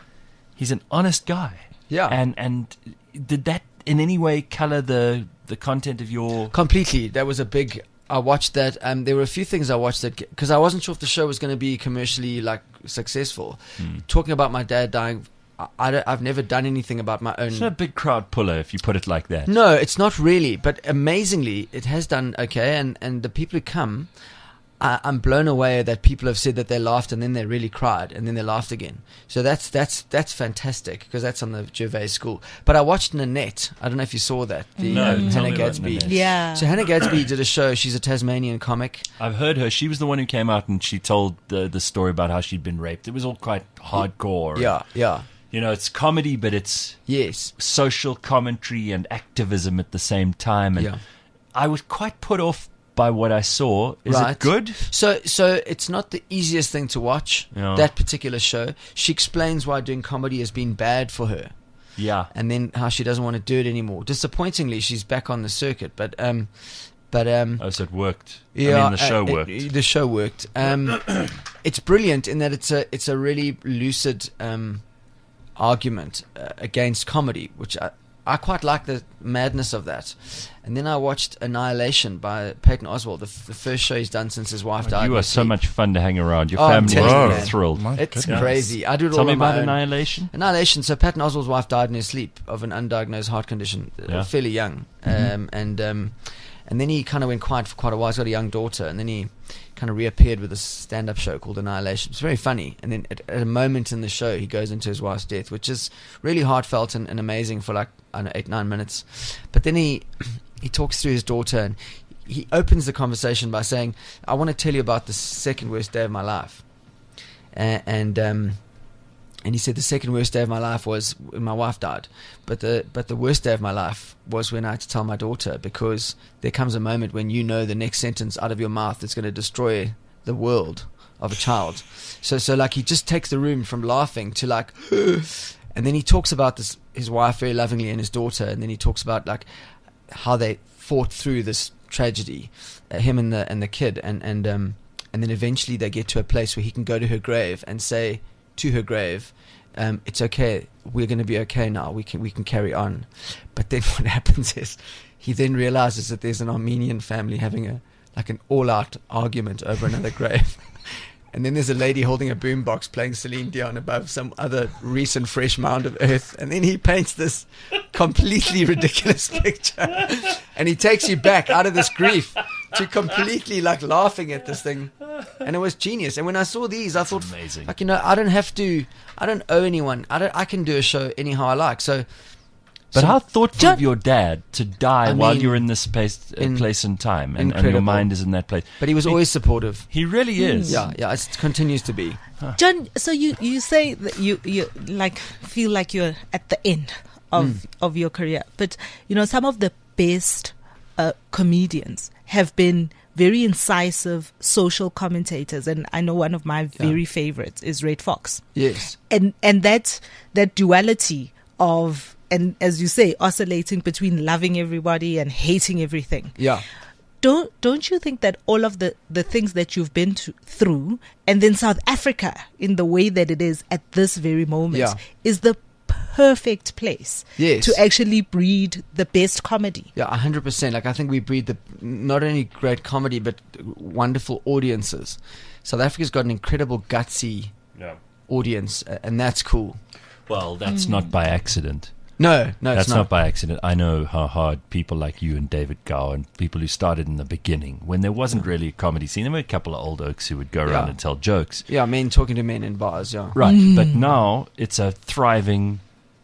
he's an honest guy. Yeah. And and did that in any way color the the content of your? Completely. That was a big. I watched that. Um, there were a few things I watched that because I wasn't sure if the show was going to be commercially like successful. Hmm. Talking about my dad dying, I, I don't, I've never done anything about my own. It's not a big crowd puller if you put it like that. No, it's not really. But amazingly, it has done okay. And and the people who come, I, I'm blown away that people have said that they laughed and then they really cried and then they laughed again. So that's that's that's fantastic because that's on the Gervais School. But I watched Nanette. I don't know if you saw that. The No, um, tell Hannah me about Gadsby. Nanette. Yeah. So Hannah Gadsby did a show. She's a Tasmanian comic. I've heard her. She was the one who came out and she told the the story about how she'd been raped. It was all quite hardcore. Yeah, yeah. You know, it's comedy, but it's Yes. social commentary and activism at the same time. And Yeah. I was quite put off by what I saw. Is Right. it good? So, so it's not the easiest thing to watch. Yeah. That particular show. She explains why doing comedy has been bad for her, Yeah. and then how she doesn't want to do it anymore. Disappointingly, she's back on the circuit, but um, but um, Oh, so it worked. yeah, I mean, the show uh, it- worked. the show worked. Um, it's brilliant in that it's a it's a really lucid um argument uh, against comedy, which I. I quite like the madness of that. And then I watched Annihilation by Peyton Oswald, the, f- the first show he's done since his wife died. you in are his so sleep. much fun to hang around. Your Oh, I'm family telling you, is man. thrilled. My It's goodness. crazy. I do it Tell all me on my about own. Annihilation. Annihilation. So Patton Oswalt's wife died in her sleep of an undiagnosed heart condition, uh, Yeah. fairly young, um, and um, and then he kind of went quiet for quite a while. He's got a young daughter, and then he kind of reappeared with a stand-up show called Annihilation. It's very funny. And then at, at a moment in the show, he goes into his wife's death, which is really heartfelt and, and amazing for like, I don't know, eight, nine minutes. But then he he talks through his daughter, and he opens the conversation by saying, I want to tell you about the second worst day of my life. And, and um And he said the second worst day of my life was when my wife died, but the but the worst day of my life was when I had to tell my daughter, because there comes a moment when you know the next sentence out of your mouth is going to destroy the world of a child. So so like he just takes the room from laughing to like, and then he talks about this his wife very lovingly and his daughter, and then he talks about like how they fought through this tragedy, uh, him and the and the kid, and and um and then eventually they get to a place where he can go to her grave and say to her grave, um, it's okay, we're going to be okay now, we can we can carry on. But then what happens is he then realizes that there's an Armenian family having a like an all-out argument over another grave. And then there's a lady holding a boombox playing Celine Dion above some other recent fresh mound of earth. And then he paints this completely ridiculous picture. And he takes you back out of this grief to completely like laughing at this thing. And it was genius. And when I saw these, I thought, amazing. Like, you know, I don't have to, I don't owe anyone. I don't, I can do a show anyhow I like. So, But so how thoughtful John- of your dad to die I while mean, you're in this place, uh, in- place and time, and, and your incredible. mind is in that place. But he was always supportive. He really is. Yeah, yeah, it continues to be. John, so you, you say that you, you like feel like you're at the end of Mm. of your career, but you know some of the best uh, comedians have been very incisive social commentators, and I know one of my very favorites is Red Fox, Yes. and and that that duality of, and as you say, oscillating between loving everybody and hating everything. Yeah. Don't don't you think that all of the, the things that you've been to, through, and then South Africa in the way that it is at this very moment, Yeah. is the perfect place Yes. to actually breed the best comedy? Yeah, one hundred percent. Like, I think we breed the not only great comedy, but wonderful audiences. South Africa's got an incredible gutsy Yeah. audience, uh, and that's cool. Well, that's not by accident. No, no, That's it's not. not. by accident. I know how hard people like you and David Gow and people who started in the beginning, when there wasn't really a comedy scene, there were a couple of old oaks who would go around Yeah. and tell jokes. Yeah, men talking to men in bars, yeah. Right. But now it's a thriving,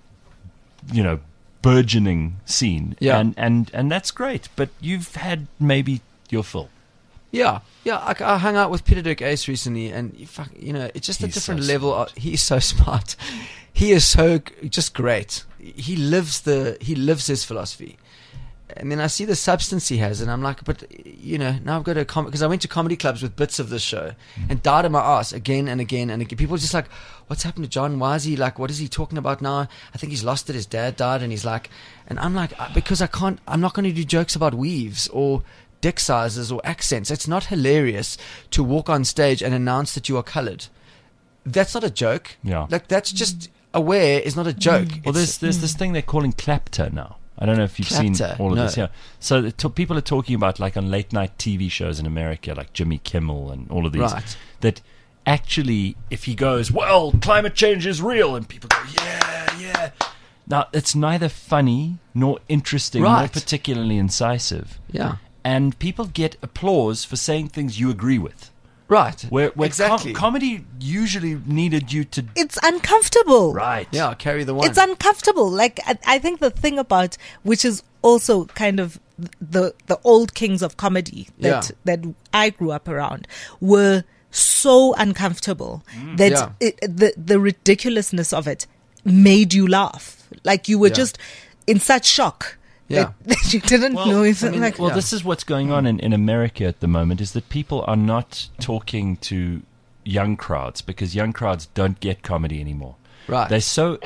you know, burgeoning scene. Yeah. And, and, and that's great. But you've had maybe your fill. Yeah, yeah. I, I hung out with Peter Dirk Ace recently, and you, fuck, you know, it's just a He's different so level. Of, he's so smart. He is so g- just great. He lives the he lives his philosophy. And then I see the substance he has, and I'm like, but you know, now I've got to com because I went to comedy clubs with bits of this show and died on my ass again and again and again. People are just like, what's happened to John? Why is he like? What is he talking about now? I think he's lost it. His dad died, and he's like, and I'm like, uh, because I can't. I'm not going to do jokes about weaves or dick sizes or accents. It's not hilarious to walk on stage and announce that you are coloured. That's not a joke. Yeah. Like, that's just aware is not a joke. Well, there's It's- there's this thing they're calling clapter now. I don't know if you've seen Clapter? all of No. this. Yeah. So the to- people are talking about, like, on late night T V shows in America, like Jimmy Kimmel and all of these, Right. that actually, if he goes, well, climate change is real, and people go, yeah, yeah. Now, it's neither funny nor interesting nor Right. particularly incisive. Yeah. And people get applause for saying things you agree with. Right. Where, where exactly. com- comedy usually needed you to... It's uncomfortable. Right. yeah, carry the one. It's uncomfortable. Like I, I think the thing about, which is also kind of the the old kings of comedy that Yeah. that I grew up around, were so uncomfortable that Yeah. it, the the ridiculousness of it made you laugh. Like you were Yeah. just in such shock Yeah. that, that you didn't Well, know if I mean, like Well, Yeah. this is what's going on in, in America at the moment, is that people are not talking to young crowds because young crowds don't get comedy anymore. Right. They're so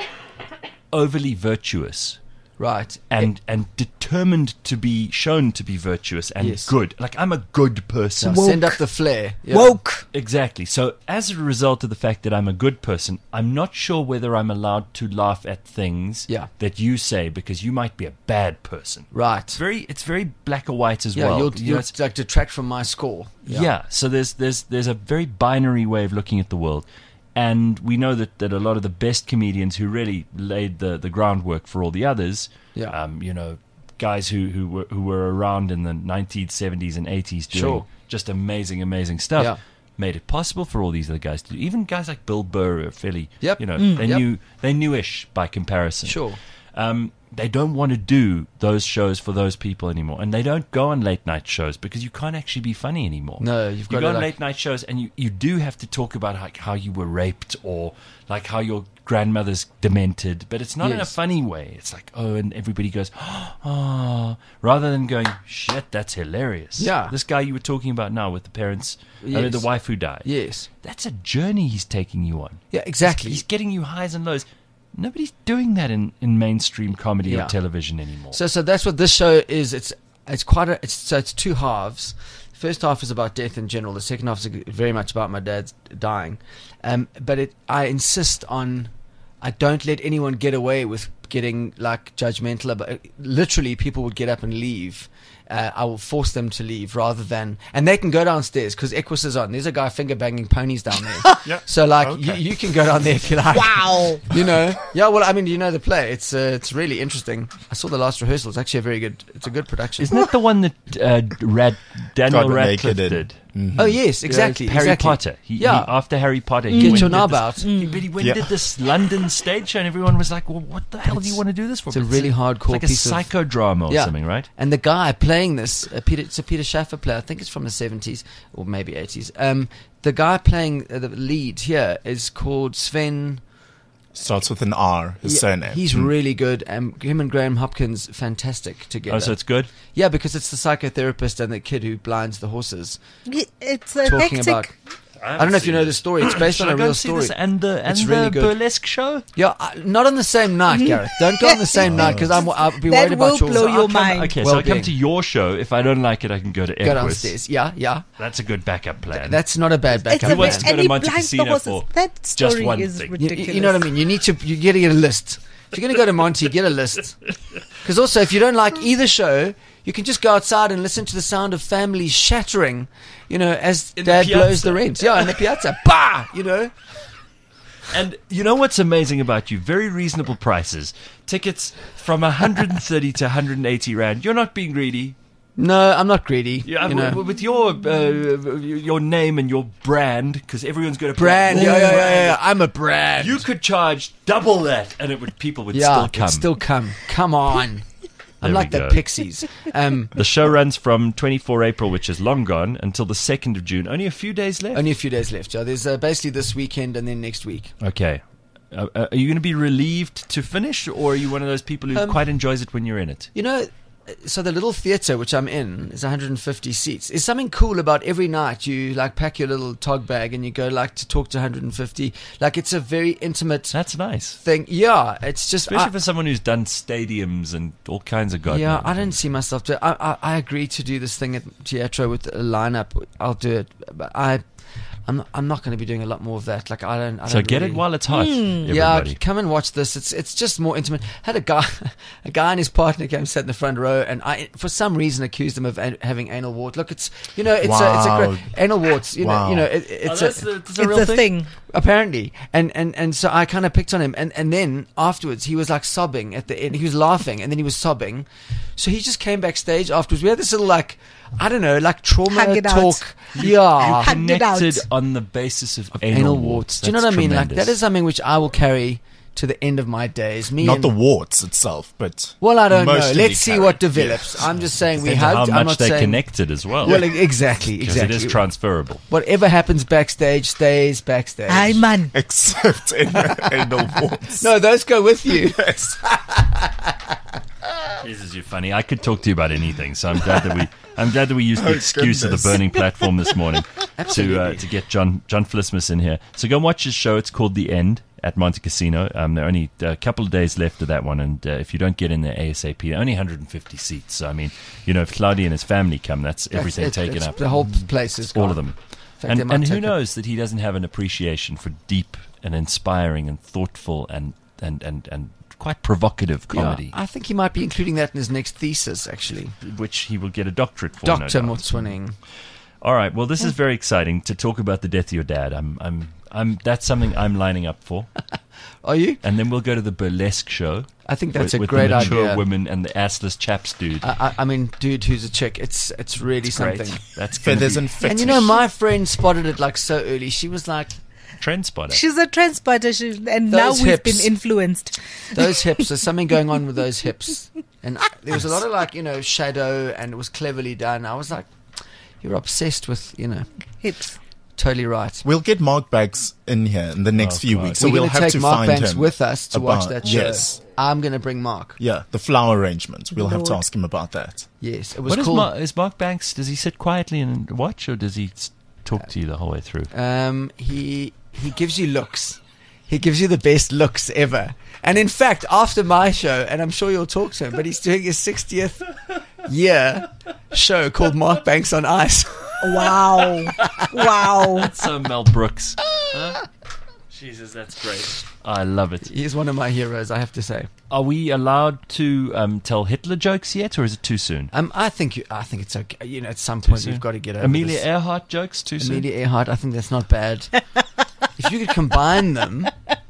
overly virtuous right. and and determined to be shown to be virtuous and Yes. good. Like, I'm a good person. Yeah, send up the flare. Yeah. woke. Exactly. So as a result of the fact that I'm a good person, I'm not sure whether I'm allowed to laugh at things Yeah. that you say because you might be a bad person. Right. It's very it's very black or white as Yeah, well. you'll, You know, you'll it's- like detract from my score. Yeah. So there's there's there's a very binary way of looking at the world, and we know that, that a lot of the best comedians who really laid the, the groundwork for all the others, Yeah. um, you know, guys who who were who were around in the nineteen seventies and eighties doing Sure. just amazing, amazing stuff. Yeah. Made it possible for all these other guys to do. Even guys like Bill Burr are fairly, Yep. you know, Mm. they Yep. knew they knew-ish by comparison. Sure. Um, they don't want to do those shows for those people anymore, and they don't go on late night shows because you can't actually be funny anymore. No, you've got you to, go on like- late night shows, and you, you do have to talk about how, how you were raped or like how your grandmother's demented, but it's not in a Yes. funny way. It's like, oh, and everybody goes, oh, rather than going, shit, that's hilarious. Yeah. This guy you were talking about now with the parents, I mean, Yes. the wife who died. Yes. That's a journey he's taking you on. Yeah, exactly. He's, he's getting you highs and lows. Nobody's doing that in, in mainstream comedy Yeah. or television anymore. So, so that's what this show is. It's it's quite a. It's so it's two halves. First half is about death in general. The second half is very much about my dad's dying. Um, but it, I insist on. I don't let anyone get away with getting like judgmental about. Literally, people would get up and leave. Uh, I will force them to leave rather than, and they can go downstairs because Equus is on. There's a guy finger banging ponies down there. Yep. So like Okay. you, you can go down there if you like. Wow. You know, yeah. Well, I mean, you know the play. It's uh, it's really interesting. I saw the last rehearsal. It's actually a very good. It's a good production. Isn't that the one that uh, Rad, Daniel God Radcliffe Naked did? Oh yes, exactly. Harry exactly. Potter. He, Yeah. he, after Harry Potter, he Get went your and did knob this- out. He, but he went Yeah. and did this London stage show, and everyone was like, "Well, what the hell do you want to do this for?" It's a But really hardcore it's like piece a of- psychodrama or Yeah. something, right? And the guy playing this, uh, Peter, it's a Peter Schaffer play. I think it's from the seventies or maybe eighties. Um, the guy playing uh, the lead here is called Sven. Starts with an R, his Yeah, surname. He's Mm. really good. Um, him and Graham Hopkins, fantastic together. Oh, so it's good. Yeah, because it's the psychotherapist and the kid who blinds the horses It's a talking hectic. about. I don't know if you know the story. It's based Should on I a go real and see story. this and the and It's the really good. burlesque show? Yeah, uh, not on the same night, Gareth. Don't go on the same night because I'm. I'll be That worried will about yours. blow I'll your come- mind. Okay, so I come Well-being. to your show. If I don't like it, I can go to Go Equus. downstairs. Yeah, yeah. That's a good backup plan. That's not a bad It's backup. a Who wants plan. to go and to he Monte blinds the Cassino horses. for That just story one is thing? You, ridiculous. you know what I mean? You need to. You got to get a list. If you're going to go to Monty, get a list. Because also, if you don't like either show, you can just go outside and listen to the sound of families shattering. You know, as In the Dad blows piazza. the rent. Yeah, in the piazza. Bah! You know. And you know what's amazing about you? Very reasonable prices. Tickets from one hundred thirty to one hundred eighty rand. You're not being greedy. No, I'm not greedy. Yeah, you w- know. with your uh, your name and your brand, because everyone's got a Brand. brand. Yeah, yeah, yeah, yeah. I'm a brand. You could charge double that, and it would people would yeah, still come. it'd still come. Come on. I'm There like we the go. Pixies. Um, The show runs from twenty-fourth of April, which is long gone, until the second of June. Only a few days left. only a few days left. Yeah, there's uh, basically this weekend and then next week. Okay. Uh, uh, are you going to be relieved to finish, or are you one of those people who Um, quite enjoys it when you're in it? You know, so the little theatre which I'm in is one hundred fifty seats. There's something cool about every night you like pack your little tog bag and you go like to talk to one hundred fifty. Like it's a very intimate That's nice. thing. Yeah, it's just Especially I- for someone who's done stadiums and all kinds of god. yeah, knows I don't things. see myself. Do, I, I I agree to do this thing at Teatro with a lineup. I'll do it, but I. I'm not, I'm not going to be doing a lot more of that. Like I don't. I So don't get really, it while it's hot. Yeah, Everybody. come and watch this. It's it's just more intimate. Had a guy, a guy and his partner came sat in the front row, and I for some reason accused him of an, having anal wart. Look, it's you know it's a it's a Wow. great anal warts. You know Wow. you know it, Oh, it's that's a, the- that's a It's real a thing. thing. apparently, and and and so I kind of picked on him, and and then afterwards he was like sobbing at the end. He was laughing, and then he was sobbing. So he just came backstage afterwards. We had this little like I don't know like trauma Hug it out. talk. Yeah, Hugged it out. Connected on the basis of, of anal, anal warts. warts. Do you know That's what I mean? Like tremendous. that is something which I will carry to the end of my days. Me Not and, the warts itself, but Well, I don't know. mostly Let's see carry. what develops. I'm just saying we Depends on hugged. how I'm much not they saying. connected as well. Well, e- exactly, because exactly. it is transferable. Whatever happens backstage stays backstage. Hi, man. Except in anal warts. No, those go with you. Yes. Jesus, you're funny. I could talk to you about anything, so I'm glad that we. I'm glad that we used the Oh, excuse goodness. of the burning platform this morning to uh, Absolutely. to get John John Flismus in here. So go and watch his show. It's called The End at Monte Cassino. Um, there are only a couple of days left of that one, and uh, if you don't get in there ASAP, there are only one hundred fifty seats. So I mean, you know, if Claudia and his family come, that's everything That's it. taken It's- up. The whole place is all gone. of them. In fact, they And, might and who take it. knows that he doesn't have an appreciation for deep and inspiring and thoughtful and and and, and quite provocative Yeah, comedy, I think he might be including that in his next thesis, actually. which he will get a doctorate for. no Doctor doubt. Motswaning. All right. Well, this is very exciting to talk about the death of your dad. I'm I'm I'm, that's something I'm lining up for. Are you? And then we'll go to the burlesque show. I think that's with, a with great the mature idea. women and the assless chaps, dude. I, I, I mean, dude, who's a chick? It's it's really It's something. great. That's gonna Feathers be and fetish. And you know, my friend spotted it like so early. She was like, trend spotter. She's a trend spotter, she, and now Those we've hips. been influenced. those hips, there's something going on with those hips. And there was a lot of like, you know, shadow, and it was cleverly done. I was like, you're obsessed with, you know, Hips. totally right. We'll get Mark Banks in here in the next Oh, few God. weeks, so We're we'll going to have take to Mark find Banks him with us to watch about- that show. Yes. I'm going to bring Mark. Yeah, the flower arrangements. We'll have to Lord. ask him about that. Yes, it was What is, cool. Mark, is Mark Banks? Does he sit quietly and watch, or does he s- talk to you the whole way through? Um, he he gives you looks. He gives you the best looks ever. And in fact, after my show, and I'm sure you'll talk to him, but he's doing his sixtieth year show called Mark Banks on Ice. Wow. Wow. So Mel Brooks. Huh? Jesus, that's great. I love it. He's one of my heroes, I have to say. Are we allowed to um, tell Hitler jokes yet, or is it too soon? Um, I think you, I think it's okay. You know, at some point soon? you've got to get over Amelia this. Earhart jokes too soon? Amelia Earhart, I think that's not bad. If you could combine them,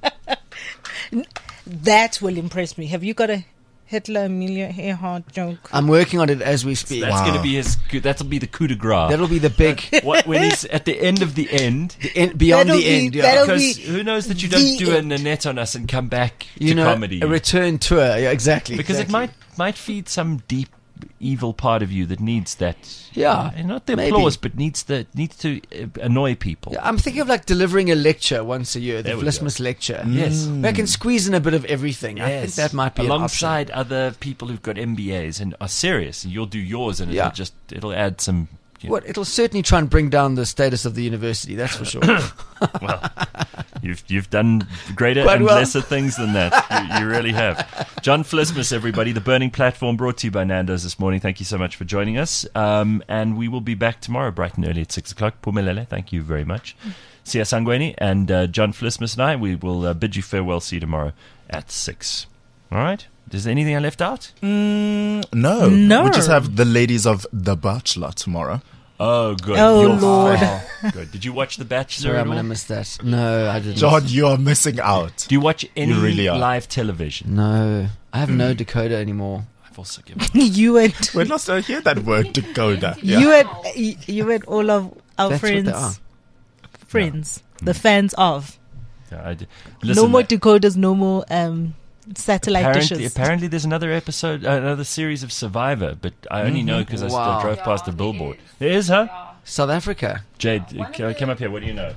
That will impress me. Have you got a Hitler Amelia Earhart joke? I'm working on it as we speak. That's Wow. going to be his. That'll be the coup de grace. That'll be the big What, when he's at the end of the end. the end, beyond That'll the be- end. Yeah. that'll Because be who knows that you the don't do a end. Nanette on us and come back You to know, comedy. a return tour. Yeah, exactly. because exactly. it might might feed some deep evil part of you that needs that. Yeah, uh, not the maybe. applause, but needs the needs to uh, annoy people. Yeah, I'm thinking of like delivering a lecture once a year, the There we Vlismus lecture. Yes. Where I can squeeze in a bit of everything. I think Yes. that might be an option. alongside other people who've got M B As and are serious, and you'll do yours, and Yeah. it'll just it'll add some. You know, What it'll certainly try and bring down the status of the university. That's for sure. well, you've you've done greater Quite and well. lesser things than that. You, you really have. John Vlismus, everybody, the Burning Platform, brought to you by Nando's this morning. Thank you so much for joining us, um, and we will be back tomorrow, bright and early at six o'clock. Pumelele, thank you very much. Sia Sangweni and uh, John Vlismus and I, we will uh, bid you farewell. See you tomorrow at six. All right. Is there anything I left out? Mm, no. No. We just have the ladies of The Bachelor tomorrow. Oh, good. Oh, You're Lord. fine. Good. Did you watch The Bachelor Sorry, at I'm all? going to miss that. No, I didn't. John, you are missing out. Do you watch any really are. live television? No, I have no decoder anymore. I've also given you and When last did I hear that word, decoder? you and you and all of our That's what they friends, are. friends, the fans of. Yeah, I did. no Listen, more uh, decoders, no more um, satellite apparently, dishes. apparently, there's another episode, uh, another series of Survivor, but I only know because Wow. I still drove past the billboard. There is, huh? South Africa. Jade, uh, c- come up here. What do you know?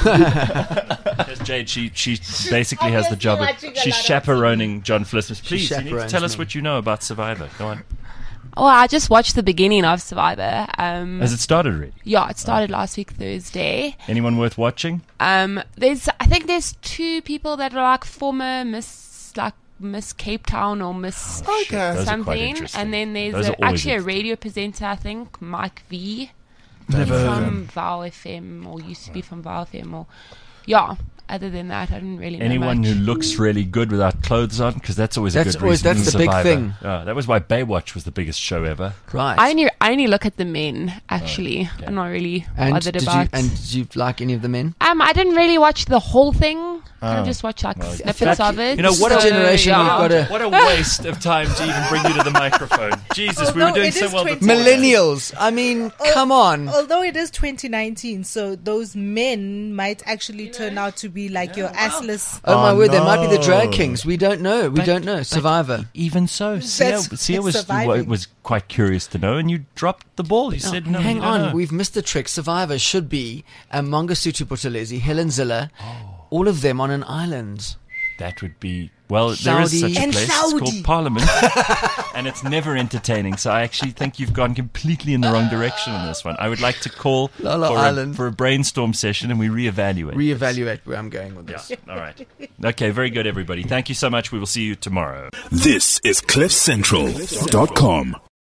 There's Jade. She she basically has the job of she's chaperoning John Vlismus. Please, you need to chaperones tell us me. what you know about Survivor. Go on. Oh, I just watched the beginning of Survivor. Um, Has it started already? yeah, it started last week Thursday. Anyone worth watching? Um, there's, I think there's two people that are like former Miss, like Miss Cape Town or Miss Those are quite something, interesting. and then there's Those are a, always actually a interesting. radio presenter, I think, Mike V. Never He's heard of from Val F M or used to be from Val F M or yeah. Other than that, I didn't really know Anyone much. who looks really good without clothes on, because that's always That's a good always- reason. that's for the big Survivor. thing. Yeah, that was why Baywatch was the biggest show ever. Right. I only I only look at the men actually. okay. I'm not really and bothered did about. you and did you like any of the men? Um, I didn't really watch the whole thing. I Oh. just watched like Well, snippets of it. you know, what a So, generation yeah. we've got to- What a waste of time to even bring you to the microphone. Jesus, we were Although doing it so is well twenty- before. Millennials. I mean, come on. Although it is twenty nineteen, so those men might actually turn out to be like your assless. Oh, my Oh, word, they might be the drag no. kings. We don't know. We But- don't know. but Survivor. Even so, Sia, That's- Sia it's was surviving. was quite curious to know, and you dropped the ball. You No, said, "No, hang you don't on. know." We've missed the trick. Survivor should be um, Mangosuthu Buthelezi, Helen Ziller, Oh. all of them on an island. That would be well. There is Saudi. such a And place. It's Saudi. called Parliament, and it's never entertaining. So I actually think you've gone completely in the wrong direction on this one. I would like to call Lala for, a, Island. for a brainstorm session, and we reevaluate. Reevaluate where I'm going with yeah. this. All right. Okay. Very good, everybody. Thank you so much. We will see you tomorrow. This is cliff central dot com.